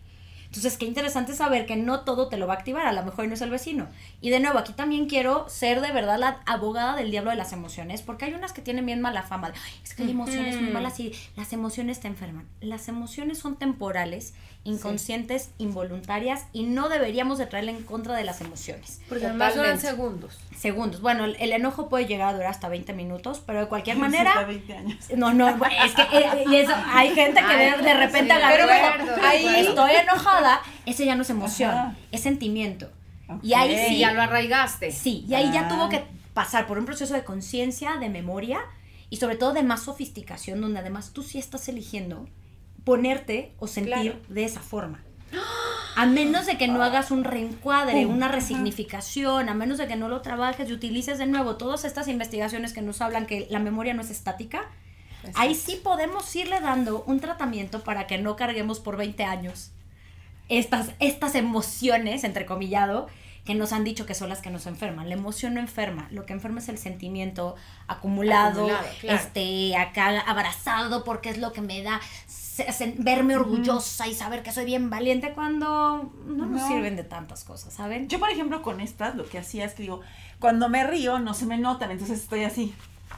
Entonces, qué interesante saber que no todo te lo va a activar, a lo mejor no es el vecino. Y de nuevo, aquí también quiero ser de verdad la abogada del diablo de las emociones, porque hay unas que tienen bien mala fama, de, ay, es que hay emociones muy malas y las emociones te enferman. Las emociones son temporales, inconscientes, sí. involuntarias, y no deberíamos de traerle en contra de las emociones. Porque además duran segundos. Segundos. Bueno, el, el enojo puede llegar a durar hasta veinte minutos, pero de cualquier manera... Hasta veinte años. No, no, es que eh, y eso, hay gente que de, de repente sí, agarra, ahí estoy enojada, ese ya no es emoción, Ajá. es sentimiento. Okay. Y ahí sí... Ya lo arraigaste. Sí, y ahí ah. ya tuvo que pasar por un proceso de conciencia, de memoria, y sobre todo de más sofisticación, donde además tú sí estás eligiendo ponerte o sentir claro. de esa forma. A menos de que no hagas un reencuadre, una resignificación, a menos de que no lo trabajes y utilices de nuevo todas estas investigaciones que nos hablan que la memoria no es estática, exacto. ahí sí podemos irle dando un tratamiento para que no carguemos por veinte años estas, estas emociones, entrecomillado, que nos han dicho que son las que nos enferman. La emoción no enferma, lo que enferma es el sentimiento acumulado, acumulado claro. este, acá abrazado, porque es lo que me da verme orgullosa y saber que soy bien valiente cuando no nos no. sirven de tantas cosas, ¿saben? Yo, por ejemplo, con estas, lo que hacía es que digo, cuando me río no se me notan, entonces estoy así.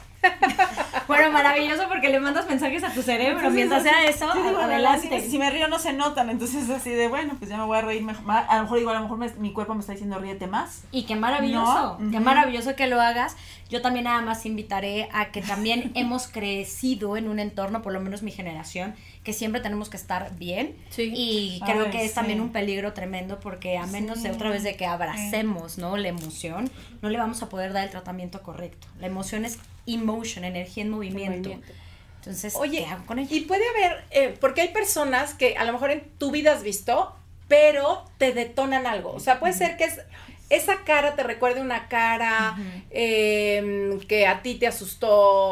Bueno, maravilloso, porque le mandas mensajes a tu cerebro, entonces, mientras sea eso, digo, adelante. Si, si me río no se notan, entonces así de, bueno, pues ya me voy a reír mejor. A lo mejor digo, a lo mejor me, mi cuerpo me está diciendo ríete más. Y qué maravilloso, ¿no? Qué uh-huh. maravilloso que lo hagas. Yo también nada más invitaré a que también hemos crecido en un entorno, por lo menos mi generación, que siempre tenemos que estar bien. Sí. Y creo Ay, que es sí. también un peligro tremendo, porque a menos sí. de otra vez de que abracemos, ¿no? La emoción, no le vamos a poder dar el tratamiento correcto. La emoción es emotion, energía en movimiento. movimiento. Entonces, oye, ¿qué hago con ella? Y puede haber, eh, porque hay personas que a lo mejor en tu vida has visto, pero te detonan algo. O sea, puede uh-huh. ser que es, esa cara te recuerde una cara uh-huh. eh, que a ti te asustó,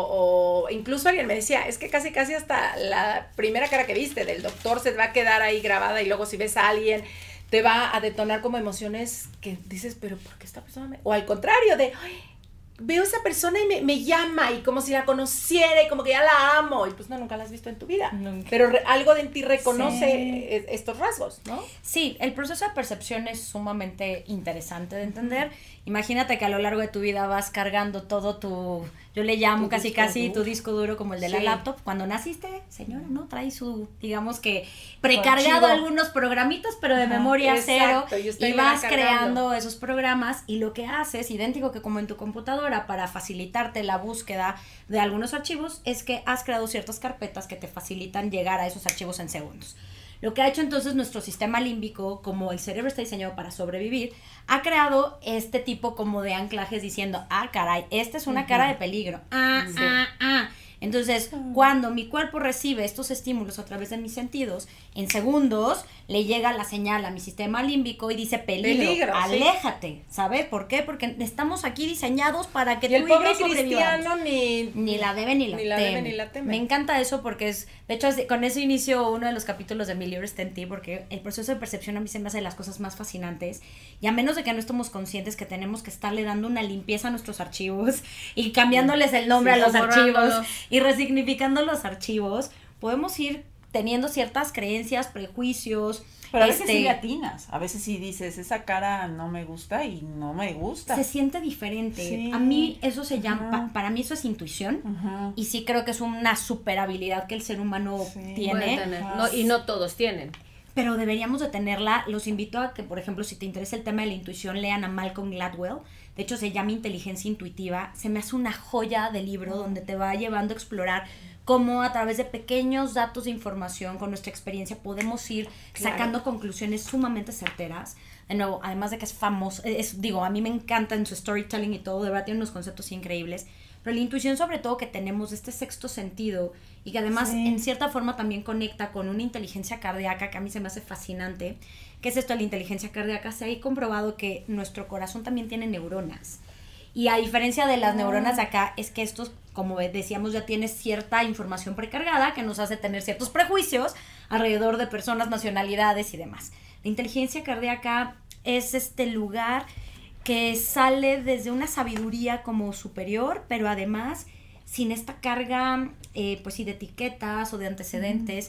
o incluso alguien me decía, es que casi casi hasta la primera cara que viste del doctor se te va a quedar ahí grabada, y luego si ves a alguien te va a detonar como emociones que dices, pero ¿por qué esta persona me...? O al contrario, de... Ay, veo a esa persona y me, me llama, y como si la conociera, y como que ya la amo, y pues no, nunca la has visto en tu vida, nunca. Pero re, algo de ti reconoce sí. estos rasgos, ¿no? Sí, el proceso de percepción es sumamente interesante de entender. Imagínate que a lo largo de tu vida vas cargando todo tu, yo le llamo tu casi casi duro. Tu disco duro, como el de sí. la laptop. Cuando naciste, señora, ¿no? Trae su, digamos que, precargado algunos programitas, pero de Ajá, memoria exacto, cero, y, y vas creando esos programas, y lo que haces, idéntico que como en tu computadora, para facilitarte la búsqueda de algunos archivos, es que has creado ciertas carpetas que te facilitan llegar a esos archivos en segundos. Lo que ha hecho entonces nuestro sistema límbico, como el cerebro está diseñado para sobrevivir, ha creado este tipo como de anclajes diciendo, ah, caray, esta es una uh-huh. cara de peligro, ah, sí. ah, ah. Entonces, uh-huh. cuando mi cuerpo recibe estos estímulos a través de mis sentidos, en segundos le llega la señal a mi sistema límbico y dice peligro, peligro aléjate, sí. ¿sabes? ¿Por qué? Porque estamos aquí diseñados para que y tú el pobre y yo cristiano ni, ni la debe ni la, ni la teme. debe ni la teme. Me encanta eso, porque es, de hecho, con eso inicio uno de los capítulos de mi libro Está en ti, porque el proceso de percepción a mí se me hace de las cosas más fascinantes, y a menos de que no estemos conscientes que tenemos que estarle dando una limpieza a nuestros archivos y cambiándoles el nombre sí, a los archivos y resignificando los archivos, podemos ir teniendo ciertas creencias, prejuicios. Pero a veces este, sí latinas, a veces sí dices, esa cara no me gusta y no me gusta. Se siente diferente. Sí. A mí eso se llama, uh-huh. pa, para mí eso es intuición, uh-huh. y sí creo que es una super habilidad que el ser humano sí. tiene. No, y no todos tienen. Pero deberíamos de tenerla. Los invito a que, por ejemplo, si te interesa el tema de la intuición, lean a Malcolm Gladwell. De hecho, se llama Inteligencia Intuitiva. Se me hace una joya de libro uh-huh. donde te va llevando a explorar cómo a través de pequeños datos de información, con nuestra experiencia, podemos ir claro. sacando conclusiones sumamente certeras. De nuevo, además de que es famoso, es, digo, a mí me encanta en su storytelling y todo, de verdad tiene unos conceptos increíbles, pero la intuición sobre todo que tenemos, este sexto sentido, y que además sí. en cierta forma también conecta con una inteligencia cardíaca que a mí se me hace fascinante. ¿Qué es esto de la inteligencia cardíaca? Se ha comprobado que nuestro corazón también tiene neuronas. Y a diferencia de las neuronas de acá, es que estos, como decíamos, ya tiene cierta información precargada que nos hace tener ciertos prejuicios alrededor de personas, nacionalidades y demás. La inteligencia cardíaca es este lugar que sale desde una sabiduría como superior, pero además sin esta carga, eh, pues sí, de etiquetas o de antecedentes. Mm.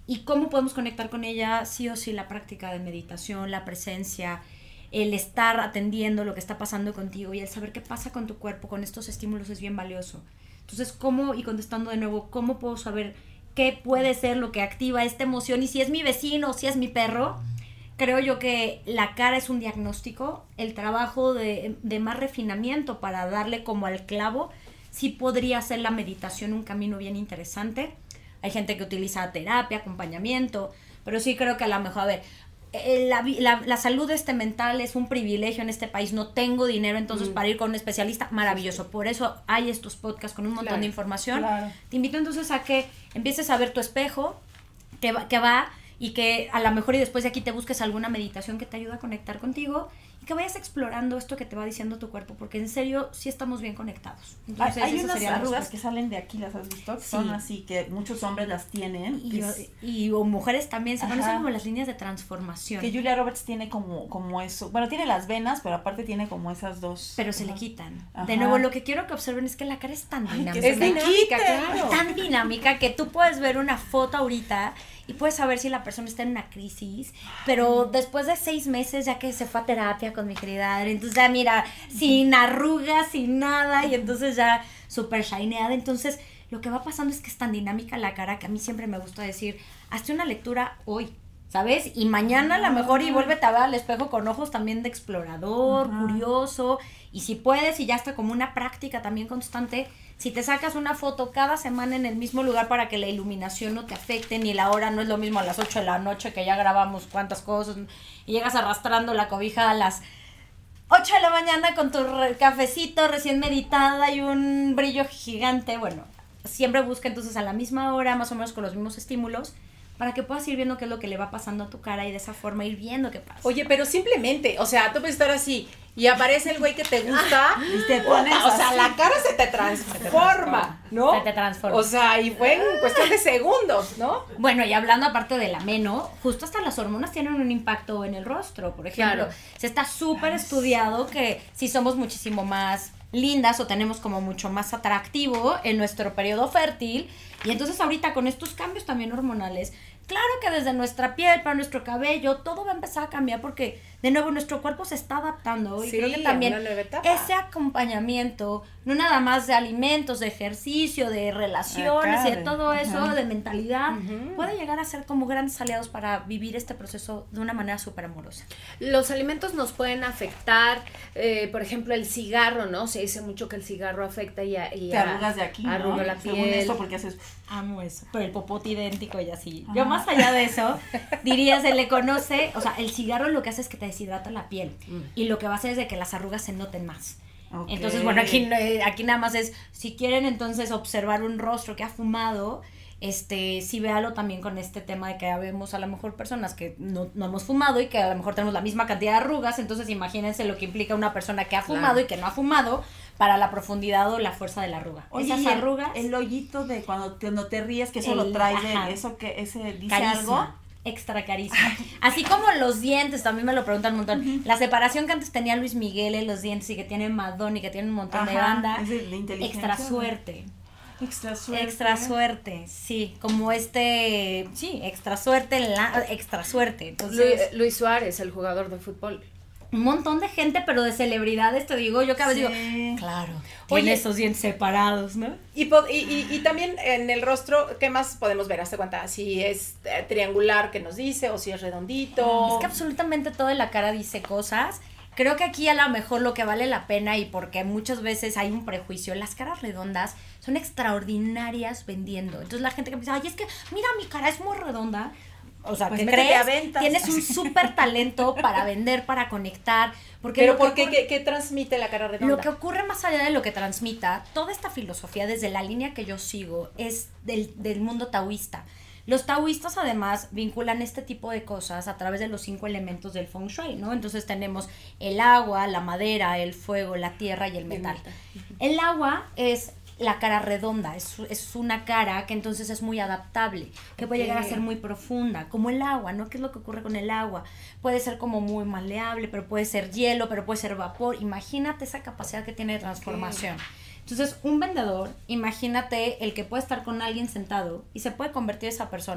y cómo podemos conectar con ella, sí o sí, la práctica de meditación, la presencia, el estar atendiendo lo que está pasando contigo y el saber qué pasa con tu cuerpo, con estos estímulos es bien valioso. Entonces, ¿cómo, y contestando de nuevo, cómo puedo saber qué puede ser lo que activa esta emoción? Y si es mi vecino, si es mi perro, creo yo que la cara es un diagnóstico, el trabajo de, de más refinamiento para darle como al clavo, sí podría ser la meditación un camino bien interesante. Hay gente que utiliza terapia, acompañamiento, pero sí creo que a lo mejor, a ver, La, la, la salud este mental es un privilegio en este país, no tengo dinero entonces mm. para ir con un especialista, maravilloso, por eso hay estos podcasts con un montón claro, de información, claro. Te invito entonces a que empieces a ver tu espejo, que va, que va y que a lo mejor y después de aquí te busques alguna meditación que te ayude a conectar contigo y que vayas explorando esto que te va diciendo tu cuerpo, porque en serio sí estamos bien conectados. Entonces, hay hay esa unas sería la arrugas respuesta. que salen de aquí, ¿las has visto? Sí. Son así, que muchos hombres las tienen. Y, es, y o mujeres también, se Ajá. conocen como las líneas de transformación. que Julia Roberts tiene como, como eso. Bueno, tiene las venas, pero aparte tiene como esas dos. Pero se Ajá. le quitan. Ajá. De nuevo, lo que quiero que observen es que la cara es tan Ay, dinámica. que Es dinámica, claro. Tan dinámica que tú puedes ver una foto ahorita y puedes saber si la persona está en una crisis, pero después de seis meses ya que se fue a terapia con mi querida Adri, entonces ya mira, sin arrugas, sin nada, y entonces ya súper shineada. Entonces lo que va pasando es que es tan dinámica la cara que a mí siempre me gusta decir, hazte una lectura hoy, ¿sabes? Y mañana a lo mejor y vuélvete a ver al espejo con ojos también de explorador, Ajá. curioso, y si puedes, y ya está como una práctica también constante, si te sacas una foto cada semana en el mismo lugar para que la iluminación no te afecte, ni la hora no es lo mismo a las ocho de la noche que ya grabamos cuántas cosas, y llegas arrastrando la cobija a las ocho de la mañana con tu re- cafecito recién meditada y un brillo gigante, bueno, siempre busca entonces a la misma hora, más o menos con los mismos estímulos, para que puedas ir viendo qué es lo que le va pasando a tu cara y de esa forma ir viendo qué pasa. Oye, pero simplemente, o sea, tú puedes estar así y aparece el güey que te gusta Y te pones o sea, así. la cara se te transforma, ¿no? Se te transforma. O sea, y fue en cuestión de segundos, ¿no? Bueno, y hablando aparte del ameno, justo hasta las hormonas tienen un impacto en el rostro. Por ejemplo, Claro. se está súper estudiado que si somos muchísimo más lindas o tenemos como mucho más atractivo en nuestro periodo fértil, y entonces ahorita con estos cambios también hormonales, claro que desde nuestra piel, para nuestro cabello, todo va a empezar a cambiar porque, de nuevo, nuestro cuerpo se está adaptando. Y Sí, creo que a también una nueva etapa. ese acompañamiento, no nada más de alimentos, de ejercicio, de relaciones Acá, y de de- todo eso, ajá. de mentalidad, Ujú. puede llegar a ser como grandes aliados para vivir este proceso de una manera súper amorosa. Los alimentos nos pueden afectar, eh, por ejemplo, el cigarro, ¿no? Se dice mucho que el cigarro afecta y, a, y Te a- arrugas de aquí, ¿no? arruga la Según piel. esto, porque haces... Amo eso. Pero el popote idéntico y así. Ajá. Yo más allá de eso, diría, se le conoce, o sea, el cigarro lo que hace es que te deshidrata la piel. Y lo que va a hacer es de que las arrugas se noten más. Ok. Entonces, bueno, aquí, eh, aquí nada más es, si quieren entonces observar un rostro que ha fumado, este, sí véalo también con este tema de que vemos a lo mejor personas que no, no hemos fumado y que a lo mejor tenemos la misma cantidad de arrugas, entonces imagínense lo que implica una persona que ha fumado Claro. y que no ha fumado para la profundidad o la fuerza de la arruga. Oye, Esas y el- arrugas... El, hoyito de cuando te, no te ríes, que eso El- lo traes de ajá. eso que ese dice Carisma, algo. extra carisma. Así como los dientes, también me lo preguntan un montón. La separación que antes tenía Luis Miguel en los dientes y que tiene Madonna y que tiene un montón de Ajá, banda. es de- de inteligencia, Extra ¿no? suerte. Extra suerte. Extra suerte, sí. Como este, sí, extra suerte, la, extra suerte. Entonces, Luis, Luis Suárez, el jugador de fútbol. un montón de gente, pero de celebridades, te digo, yo cada vez Sí. digo, claro, Oye. tiene esos dientes separados, ¿no? Y, po- y, y, y también en el rostro, ¿qué más podemos ver? Hazte cuenta, si es eh, triangular que nos dice o si es redondito. Es que absolutamente todo en la cara dice cosas. Creo que aquí a lo mejor lo que vale la pena, y porque muchas veces hay un prejuicio, las caras redondas son extraordinarias vendiendo. Entonces la gente que piensa, ay, es que mira, mi cara es muy redonda. O sea, Pues ¿qué métete crees? a ventas. Tienes un súper talento para vender, para conectar. Porque Pero lo que ¿por qué? ocurre- ¿Qué, qué transmite la cara redonda? Lo que ocurre más allá de lo que transmita, toda esta filosofía desde la línea que yo sigo es del, del mundo taoísta. Los taoístas además vinculan este tipo de cosas a través de los cinco elementos del Feng Shui, ¿no? Entonces tenemos el agua, la madera, el fuego, la tierra y el metal. El agua es la cara redonda, es, es una cara que entonces es muy adaptable, que puede llegar a ser muy profunda, como el agua, ¿no? ¿Qué es lo que ocurre con el agua? Puede ser como muy maleable, pero puede ser hielo, pero puede ser vapor. Imagínate esa capacidad que tiene de transformación. Entonces, un vendedor, imagínate el que puede estar con alguien sentado y se puede convertir esa persona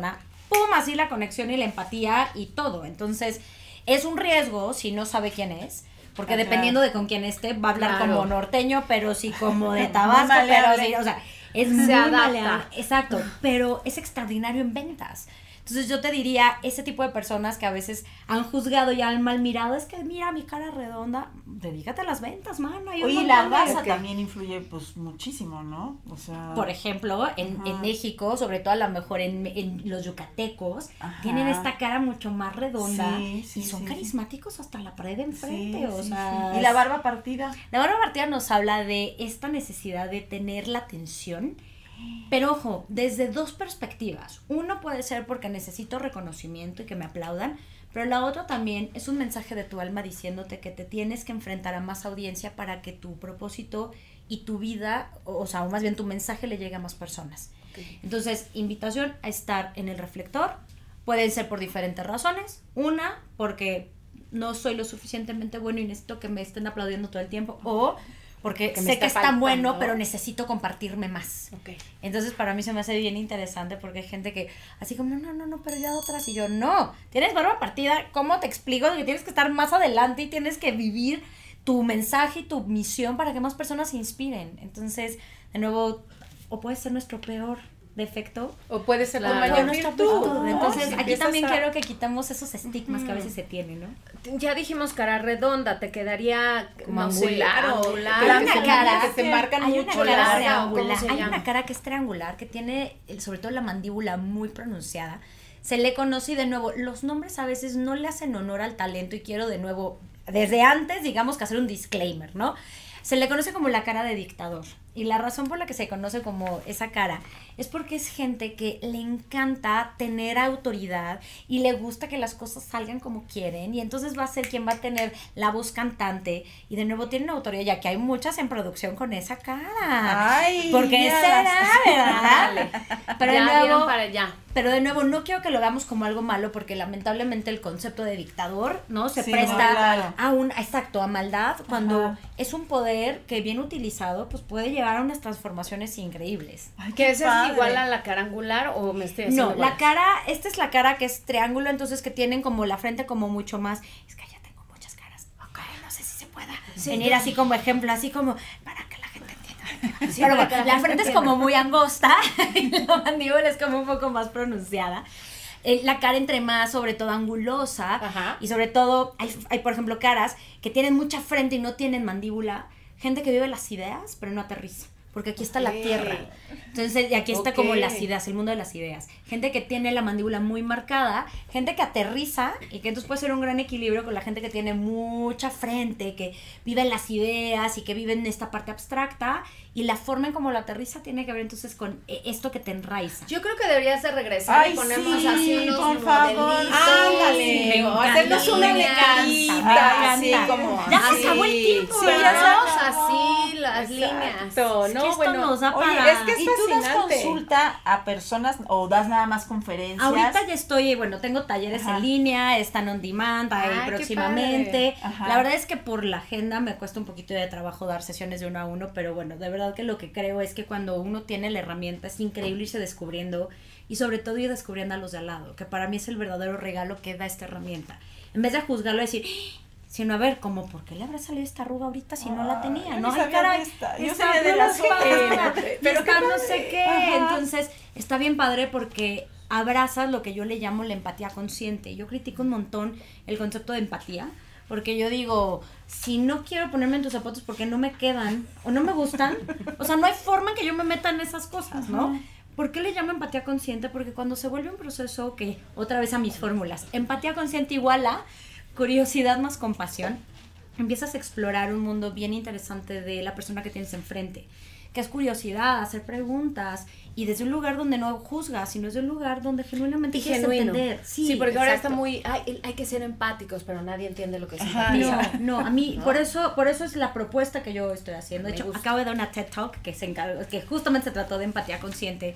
pum, así la conexión y la empatía y todo. Entonces, es un riesgo si no sabe quién es. Porque ah, dependiendo claro. de con quién esté, va a hablar claro. como norteño, pero sí como de Tabasco, pero sí, o sea, es Se muy adapta. maleable. Exacto, pero es extraordinario en ventas. Entonces yo te diría, ese tipo de personas que a veces han juzgado y han mal mirado, es que mira mi cara redonda, dedícate a las ventas, mano. Hay un Oye, la montón de- raza que- también influye pues muchísimo, ¿no? O sea, Por ejemplo, en, en México, sobre todo a lo mejor en, en los yucatecos, Ajá. tienen esta cara mucho más redonda Sí, sí, y son sí, carismáticos hasta la pared de enfrente, sí, o sí, sea... sí. Y la barba partida. La barba partida nos habla de esta necesidad de tener la atención, pero ojo, desde dos perspectivas. Uno puede ser porque necesito reconocimiento y que me aplaudan, pero la otra también es un mensaje de tu alma diciéndote que te tienes que enfrentar a más audiencia para que tu propósito y tu vida, o sea, o más bien tu mensaje le llegue a más personas. Okay. Entonces, invitación a estar en el reflector. Pueden ser por diferentes razones. Una, porque no soy lo suficientemente bueno y necesito que me estén aplaudiendo todo el tiempo, o porque que me sé está que es tan faltando. bueno, pero necesito compartirme más. Okay. Entonces, para mí se me hace bien interesante porque hay gente que, así como, no, no, no, pero ya otras. Y yo, no, tienes barba partida, ¿cómo te explico? Que tienes que estar más adelante y tienes que vivir tu mensaje y tu misión para que más personas se inspiren. Entonces, de nuevo, o puede ser nuestro peor defecto, o puede ser claro, tu mayor nuestra virtud. virtud. Entonces, Si aquí empiezas también a- quiero que quitamos esos estigmas uh-huh. que a veces se tienen, ¿no? Ya dijimos cara redonda, te quedaría Como no sé, angular o- angular, Hay Hay una que se- cara que se marcan hay mucho una cara las- triangular, ¿cómo se hay llama? una cara que es triangular, que tiene el- sobre todo la mandíbula muy pronunciada. Se le conoce y de nuevo, los nombres a veces no le hacen honor al talento y quiero de nuevo, desde antes, digamos que hacer un disclaimer, ¿no? Se le conoce como la cara de dictador. Y la razón por la que se conoce como esa cara es porque es gente que le encanta tener autoridad y le gusta que las cosas salgan como quieren, y entonces va a ser quien va a tener la voz cantante y de nuevo tienen autoridad, ya que hay muchas en producción con esa cara. Ay, porque ya será, las- ¿verdad? Pero de ya nuevo, vieron para allá. pero de nuevo, no quiero que lo veamos como algo malo, porque lamentablemente el concepto de dictador, ¿no? Se Sí, presta no, claro. a un, exacto, a maldad, cuando Ajá. es un poder que bien utilizado, pues puede llevar a unas transformaciones increíbles. Ay, ¿Que qué esa padre. es igual a la cara angular o me estoy haciendo No, la bolas? cara, esta es la cara que es triángulo, entonces que tienen como la frente como mucho más, es que ya tengo muchas caras, ok, no sé si se pueda Sí, venir ya. así como ejemplo, así como, para que la gente entienda. Sí, Pero para bueno, que la la gente frente es entienda. como muy angosta y la mandíbula es como un poco más pronunciada. Eh, la cara entre más, sobre todo angulosa, Ajá. y sobre todo, hay, hay por ejemplo caras que tienen mucha frente y no tienen mandíbula, gente que vive las ideas pero no aterriza, porque aquí está la Ok. tierra. Entonces, y aquí está Ok. como las ideas, el mundo de las ideas. Gente que tiene la mandíbula muy marcada, gente que aterriza y que entonces puede ser un gran equilibrio con la gente que tiene mucha frente, que vive en las ideas y que vive en esta parte abstracta, y la forma en cómo lo aterriza tiene que ver entonces con eh, esto que te enraiza. Yo creo que deberías de regresar Ay, y ponernos sí, así unos por favor. modelitos. Ándale, me o hacernos encanta, una me lecarita, encanta, así me encanta. como Ya se así. acabó el tiempo, Sí, ¿verdad? ya Vamos se acabó. así las líneas. Exacto, Es que no, esto bueno, nos da oye, para- es que es ¿Y tú das fascinante. consulta a personas o das nada más conferencias? Ahorita ya estoy, bueno, tengo talleres Ajá. en línea, están on demand ahí Ay, qué próximamente. padre. Ajá. La verdad es que por la agenda me cuesta un poquito de trabajo dar sesiones de uno a uno, pero bueno, de verdad que lo que creo es que cuando uno tiene la herramienta es increíble irse descubriendo y sobre todo ir descubriendo a los de al lado, que para mí es el verdadero regalo que da esta herramienta. En vez de juzgarlo y decir, sino a ver, como, ¿por qué le habrá salido esta arruga ahorita si no la tenía? Ay, No, yo ay, sabía caray, de esta, yo esta sabía de arruga la es para- suegra, y pero esta qué no padre. sé qué. Ajá. Entonces, está bien padre porque abrazas lo que yo le llamo la empatía consciente. Yo critico un montón el concepto de empatía, porque yo digo, si no quiero ponerme en tus zapatos porque no me quedan o no me gustan, o sea, no hay forma en que yo me meta en esas cosas, ¿no? ¿Por qué le llamo empatía consciente? Porque cuando se vuelve un proceso que, otra vez a mis fórmulas, empatía consciente igual a curiosidad más compasión, empiezas a explorar un mundo bien interesante de la persona que tienes enfrente, que es curiosidad, hacer preguntas, y desde un lugar donde no juzgas, sino desde un lugar donde genuinamente Y quieres genuino. entender. Sí, porque ahora exacto. está muy, ay, hay que ser empáticos, pero nadie entiende lo que es Ajá, empatía. No, no, a mí, por eso, por eso es la propuesta que yo estoy haciendo. De Me hecho, gusta. acabo de dar una TED Talk que se encargó, que justamente se trató de empatía consciente,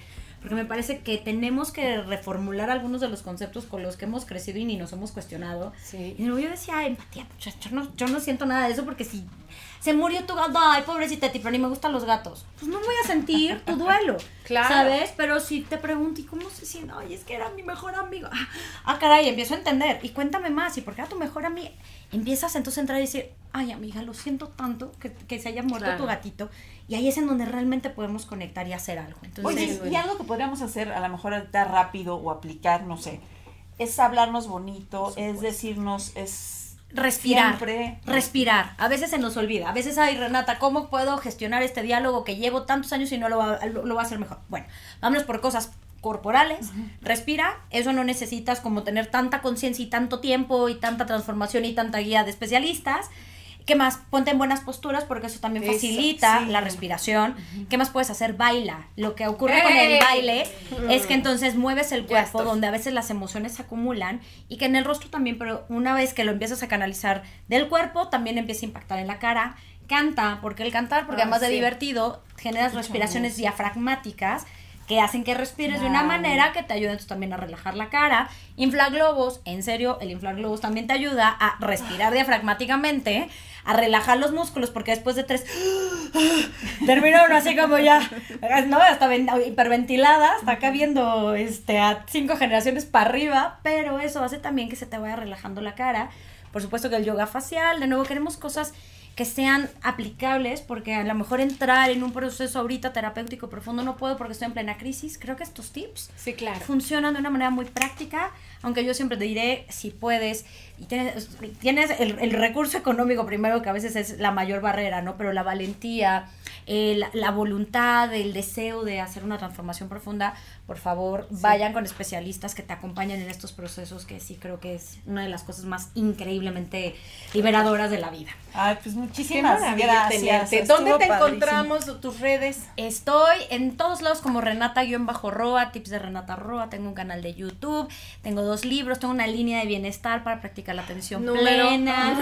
porque me parece que tenemos que reformular algunos de los conceptos con los que hemos crecido y ni nos hemos cuestionado. Sí. Y luego yo decía, empatía, yo, yo, no, yo no siento nada de eso, porque si se murió tu gato, ay, pobrecita, pero ni me gustan los gatos, pues no voy a sentir tu duelo, claro. ¿sabes? Pero si te pregunto, ¿y cómo se siente? Ay, es que era mi mejor amigo. Ah, ah, caray, empiezo a entender, y cuéntame más, ¿y por qué era tu mejor amiga? Empiezas entonces a entrar y decir, ay, amiga, lo siento tanto que, que se haya muerto claro. tu gatito, y ahí es en donde realmente podemos conectar y hacer algo. Entonces, Oye, y algo que podríamos hacer, a lo mejor ahorita rápido, o aplicar, no sé, es hablarnos bonito, es decirnos, es... Respirar, Siempre. respirar. A veces se nos olvida. A veces, ay, Renata, ¿cómo puedo gestionar este diálogo que llevo tantos años y no lo va, lo, lo va a hacer mejor? Bueno, vámonos por cosas corporales. Uh-huh. Respira. Eso no necesitas como tener tanta conciencia y tanto tiempo y tanta transformación y tanta guía de especialistas. ¿Qué más? Ponte en buenas posturas, porque eso también facilita eso, sí. la respiración. Uh-huh. ¿Qué más puedes hacer? Baila. Lo que ocurre ¡Ey! Con el baile uh-huh. es que entonces mueves el cuerpo, donde a veces las emociones se acumulan, y que en el rostro también, pero una vez que lo empiezas a canalizar del cuerpo, también empieza a impactar en la cara. Canta, porque el cantar, porque ah, además sí. de divertido, generas Mucho respiraciones más. diafragmáticas, que hacen que respires wow. de una manera que te ayuda entonces también a relajar la cara. Inflar globos, en serio, el inflar globos también te ayuda a respirar diafragmáticamente, a relajar los músculos, porque después de tres termina uno así como ya, no, hasta ven, hiperventilada, hasta acá viendo este, a cinco generaciones para arriba, pero eso hace también que se te vaya relajando la cara. Por supuesto que el yoga facial, de nuevo queremos cosas que sean aplicables, porque a lo mejor entrar en un proceso ahorita terapéutico profundo no puedo porque estoy en plena crisis. Creo que estos tips sí, claro. funcionan de una manera muy práctica, aunque yo siempre te diré, si puedes, y tienes, tienes el, el recurso económico primero, que a veces es la mayor barrera, ¿no? Pero la valentía, eh, la, la voluntad, el deseo de hacer una transformación profunda, por favor, sí. vayan con especialistas que te acompañen en estos procesos, que sí creo que es una de las cosas más increíblemente liberadoras de la vida. Ay, pues muchísimas gracias. ¿Dónde te encontramos, tus redes? Estoy en todos lados como Renata-Roa, tips de Renata Roa, tengo un canal de YouTube, tengo dos libros, tengo una línea de bienestar para practicar la atención Número. plena,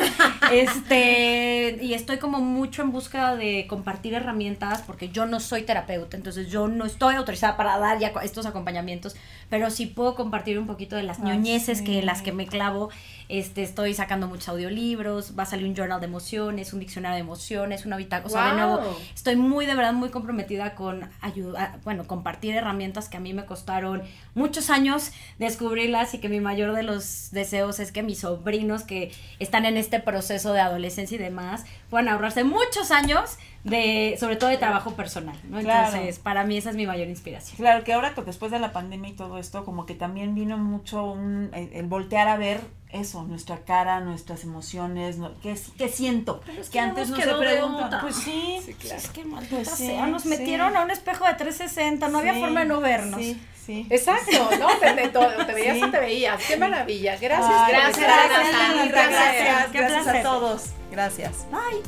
este, y estoy como mucho en búsqueda de compartir herramientas, porque yo no soy terapeuta, entonces yo no estoy autorizada para dar ya estos acompañamientos, pero sí puedo compartir un poquito de las Ay, ñoñeces sí. que las que me clavo. Este, estoy sacando muchos audiolibros, va a salir un journal de emociones, un diccionario de emociones, una bitácora, wow. o sea, de nuevo, estoy muy, de verdad, muy comprometida con ayudar, bueno, compartir herramientas que a mí me costaron muchos años descubrirlas, y que mi mayor de los deseos es que mis sobrinos que están en este proceso de adolescencia y demás puedan ahorrarse muchos años de, sobre todo de trabajo personal, ¿no? Entonces, claro. para mí esa es mi mayor inspiración. Claro, que ahora después de la pandemia y todo esto, como que también vino mucho un, el, el voltear a ver eso, nuestra cara, nuestras emociones, no, ¿qué, qué siento? Pero es que, que antes no se preguntan. Pues sí, sí claro. Es que maldita pues sí, sea, nos sí. metieron a un espejo de trescientos sesenta, no sí, había forma de no vernos. Sí, sí. Exacto, ¿no? Te, te, te, te veías sí. o te veías. Qué maravilla. Gracias, Ay, gracias, gracias, gracias, gracias, gracias, gracias, gracias a todos. Gracias. Bye.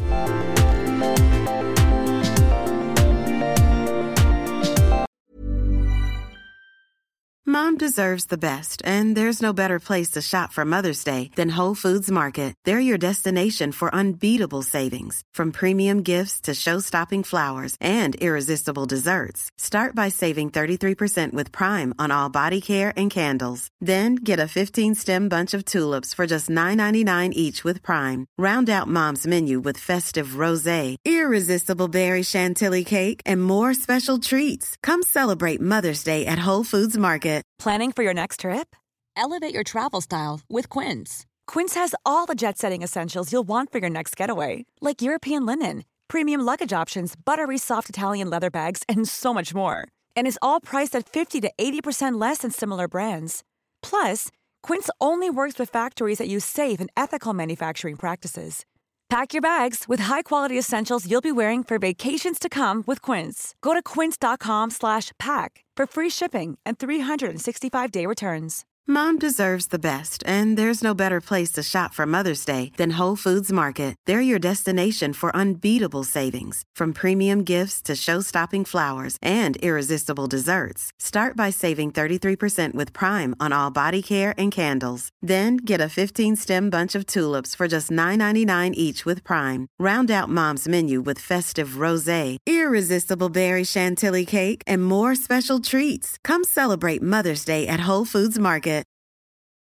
Mom deserves the best, and there's no better place to shop for Mother's Day than Whole Foods Market. They're your destination for unbeatable savings, from premium gifts to show-stopping flowers and irresistible desserts. Start by saving thirty-three percent with Prime on all body care and candles. Then get a fifteen-stem bunch of tulips for just nine ninety-nine each with Prime. Round out Mom's menu with festive rosé, irresistible berry chantilly cake, and more special treats. Come celebrate Mother's Day at Whole Foods Market. Planning for your next trip? Elevate your travel style with Quince. Quince has all the jet-setting essentials you'll want for your next getaway, like European linen, premium luggage options, buttery soft Italian leather bags, and so much more. And is all priced at fifty to eighty percent less than similar brands. Plus, Quince only works with factories that use safe and ethical manufacturing practices. Pack your bags with high-quality essentials you'll be wearing for vacations to come with Quince. Go to quince.com slash pack for free shipping and three sixty-five day returns. Mom deserves the best, and there's no better place to shop for Mother's Day than Whole Foods Market. They're your destination for unbeatable savings, from premium gifts to show-stopping flowers and irresistible desserts. Start by saving thirty-three percent with Prime on all body care and candles. Then get a fifteen-stem bunch of tulips for just nine ninety-nine each with Prime. Round out Mom's menu with festive rosé, irresistible berry chantilly cake, and more special treats. Come celebrate Mother's Day at Whole Foods Market.